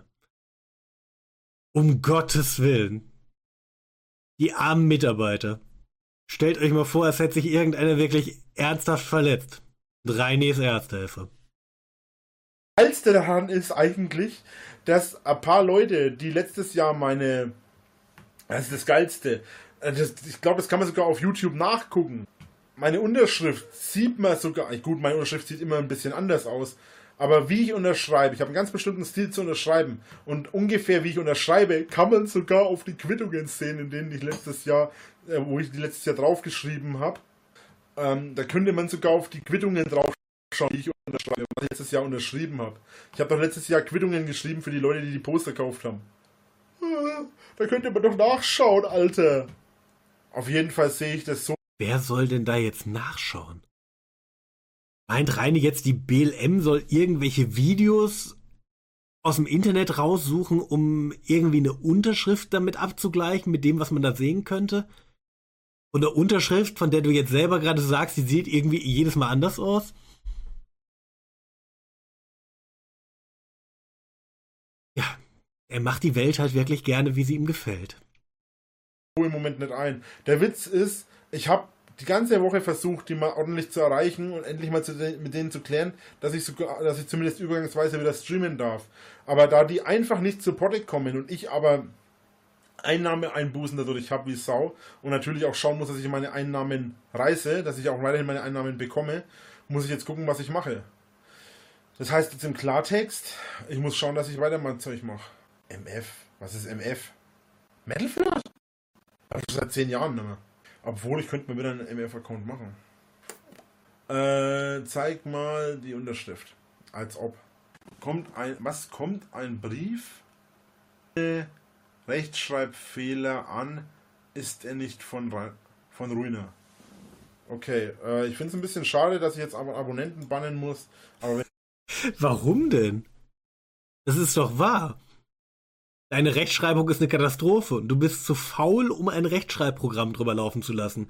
Um Gottes Willen. Die armen Mitarbeiter. Stellt euch mal vor, als hätte sich irgendeiner wirklich ernsthaft verletzt. Und Reini ist Ersthelfer. Das Geilste daran ist eigentlich, dass ein paar Leute, die letztes Jahr meine... Das ist das Geilste. Das, ich glaube, das kann man sogar auf YouTube nachgucken. Meine Unterschrift sieht man sogar... Gut, meine Unterschrift sieht immer ein bisschen anders aus. Aber wie ich unterschreibe, ich habe einen ganz bestimmten Stil zu unterschreiben. Und ungefähr wie ich unterschreibe, kann man sogar auf die Quittungen sehen, in denen ich letztes Jahr, äh, wo ich die letztes Jahr draufgeschrieben habe. Ähm, da könnte man sogar auf die Quittungen draufschauen, die ich unterschreibe, was ich letztes Jahr unterschrieben habe. Ich habe doch letztes Jahr Quittungen geschrieben für die Leute, die die Poster gekauft haben. Da könnte man doch nachschauen, Alter. Auf jeden Fall sehe ich das so. Wer soll denn da jetzt nachschauen? Meint Reini jetzt, die B L M soll irgendwelche Videos aus dem Internet raussuchen, um irgendwie eine Unterschrift damit abzugleichen, mit dem, was man da sehen könnte? Und eine Unterschrift, von der du jetzt selber gerade sagst, die sieht irgendwie jedes Mal anders aus? Ja, er macht die Welt halt wirklich gerne, wie sie ihm gefällt. Im Moment nicht ein. Der Witz ist, ich habe die ganze Woche versucht, die mal ordentlich zu erreichen und endlich mal zu den, mit denen zu klären, dass ich sogar, dass ich zumindest übergangsweise wieder streamen darf. Aber da die einfach nicht zu Potte kommen und ich aber Einnahmeeinbußen dadurch habe wie Sau und natürlich auch schauen muss, dass ich meine Einnahmen reiße, dass ich auch weiterhin meine Einnahmen bekomme, muss ich jetzt gucken, was ich mache. Das heißt jetzt im Klartext, ich muss schauen, dass ich weiter mein Zeug mache. M F? Was ist M F? Metal Flirt? Hab ich schon seit zehn Jahren nicht mehr. Obwohl, ich könnte mir wieder einen M F-Account machen. Äh, zeig mal die Unterschrift. Als ob. Kommt ein, was kommt ein Brief? Rechtschreibfehler an. Ist er nicht von, von Ruiner? Okay, äh, ich finde es ein bisschen schade, dass ich jetzt aber Abonnenten bannen muss. Aber wenn Warum denn? Das ist doch wahr. Deine Rechtschreibung ist eine Katastrophe und du bist zu faul, um ein Rechtschreibprogramm drüber laufen zu lassen.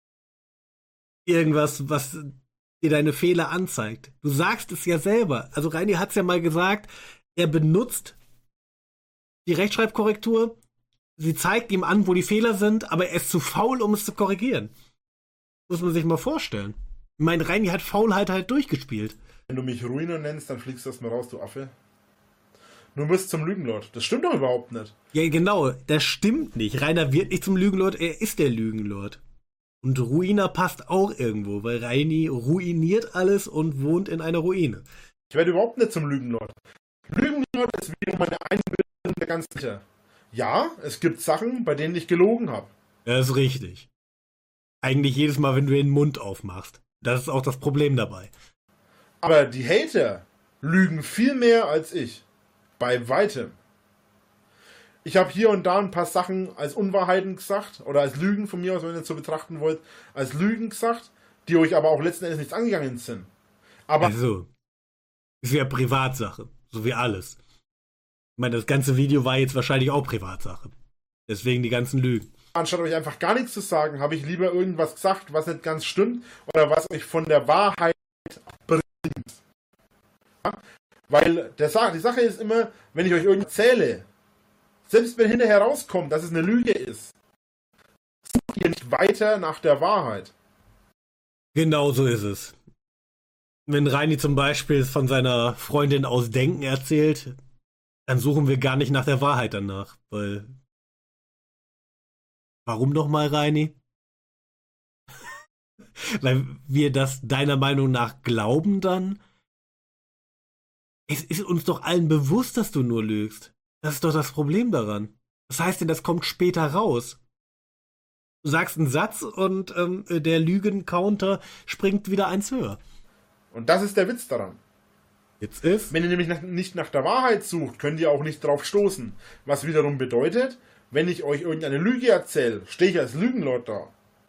Irgendwas, was dir deine Fehler anzeigt. Du sagst es ja selber. Also Reini hat es ja mal gesagt, er benutzt die Rechtschreibkorrektur, sie zeigt ihm an, wo die Fehler sind, aber er ist zu faul, um es zu korrigieren. Muss man sich mal vorstellen. Ich meine, Reini hat Faulheit halt durchgespielt. du mich Ruiner nennst, dann fliegst du erstmal raus, du Affe. Du bist zum Lügenlord. Das stimmt doch überhaupt nicht. Ja, genau, das stimmt nicht. Rainer wird nicht zum Lügenlord, er ist der Lügenlord. Und Ruiner passt auch irgendwo, weil Reini ruiniert alles und wohnt in einer Ruine. Ich werde überhaupt nicht zum Lügenlord. Lügenlord ist wie meine Einbildung der ganz sicher. Ja, es gibt Sachen, bei denen ich gelogen habe. Das ist richtig. Eigentlich jedes Mal, wenn du den Mund aufmachst. Das ist auch das Problem dabei. Aber die Hater lügen viel mehr als ich. Bei weitem. Ich habe hier und da ein paar Sachen als Unwahrheiten gesagt, oder als Lügen von mir aus, wenn ihr das so betrachten wollt, als Lügen gesagt, die euch aber auch letzten Endes nichts angegangen sind. Aber Also, ist ja Privatsache, so wie alles. Ich meine, das ganze Video war jetzt wahrscheinlich auch Privatsache. Deswegen die ganzen Lügen. anstatt euch einfach gar nichts zu sagen, habe ich lieber irgendwas gesagt, was nicht ganz stimmt, oder was euch von der Wahrheit bringt. Ja? Weil der Sa- die Sache ist immer, wenn ich euch irgendwas erzähle, selbst wenn hinterher rauskommt, dass es eine Lüge ist, sucht ihr nicht weiter nach der Wahrheit. Genau so ist es. Wenn Reini zum Beispiel von seiner Freundin aus Denken erzählt, dann suchen wir gar nicht nach der Wahrheit danach, weil... Warum nochmal, Reini? Weil wir das deiner Meinung nach glauben dann? Es ist uns doch allen bewusst, dass du nur lügst. Das ist doch das Problem daran. Das heißt denn, das kommt später raus. Du sagst einen Satz und ähm, der Lügen-Counter springt wieder eins höher. Und das ist der Witz daran. Jetzt ist. Wenn ihr nämlich nach, nicht nach der Wahrheit sucht, könnt ihr auch nicht drauf stoßen. Was wiederum bedeutet, wenn ich euch irgendeine Lüge erzähle, stehe ich als Lügenlord da.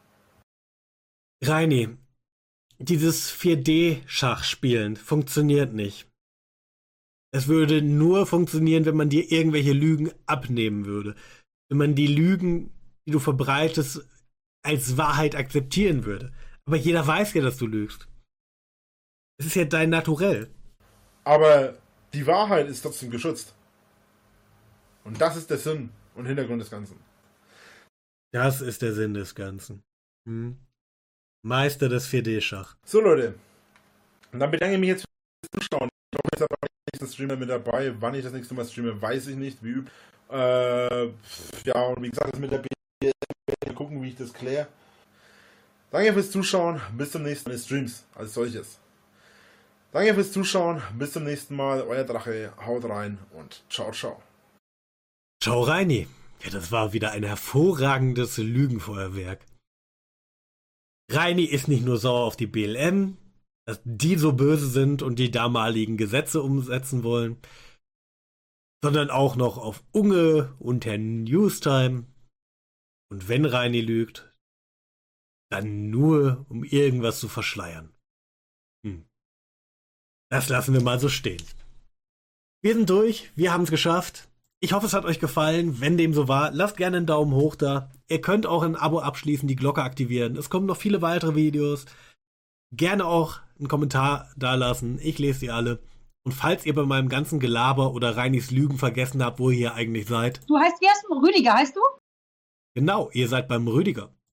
Reini, dieses vier D-Schachspielen funktioniert nicht. Es würde nur funktionieren, wenn man dir irgendwelche Lügen abnehmen würde. Wenn man die Lügen, die du verbreitest, als Wahrheit akzeptieren würde. Aber jeder weiß ja, dass du lügst. Es ist ja dein Naturell. Aber die Wahrheit ist trotzdem geschützt. Und das ist der Sinn und Hintergrund des Ganzen. Das ist der Sinn des Ganzen. Hm. Meister des vier D-Schach. So Leute, und dann bedanke ich mich jetzt fürs Zuschauen. Ich hoffe, jetzt habe ich nächsten Streamer mit dabei. Wann ich das nächste Mal streame, weiß ich nicht. Wie üb. Äh, ja, und wie gesagt, das mit der B L M, gucken, wie ich das kläre. Danke fürs Zuschauen. Bis zum nächsten Mal. Streams als solches. Danke fürs Zuschauen. Bis zum nächsten Mal. Euer Drache. Haut rein und ciao, ciao. Ciao, Reini. Ja, das war wieder ein hervorragendes Lügenfeuerwerk. Reini ist nicht nur sauer auf die B L M, dass die so böse sind und die damaligen Gesetze umsetzen wollen, sondern auch noch auf Unge und Herrn Newstime. Und wenn Reini lügt, dann nur, um irgendwas zu verschleiern. Hm. Das lassen wir mal so stehen. Wir sind durch, wir haben es geschafft. Ich hoffe, es hat euch gefallen. Wenn dem so war, lasst gerne einen Daumen hoch da. Ihr könnt auch ein Abo abschließen, die Glocke aktivieren. Es kommen noch viele weitere Videos. Gerne auch einen Kommentar dalassen. Ich lese sie alle. Und falls ihr bei meinem ganzen Gelaber oder Reinis Lügen vergessen habt, wo ihr hier eigentlich seid. Du heißt, wie heißt du? Rüdiger, heißt du? Genau, ihr seid beim Rüdiger.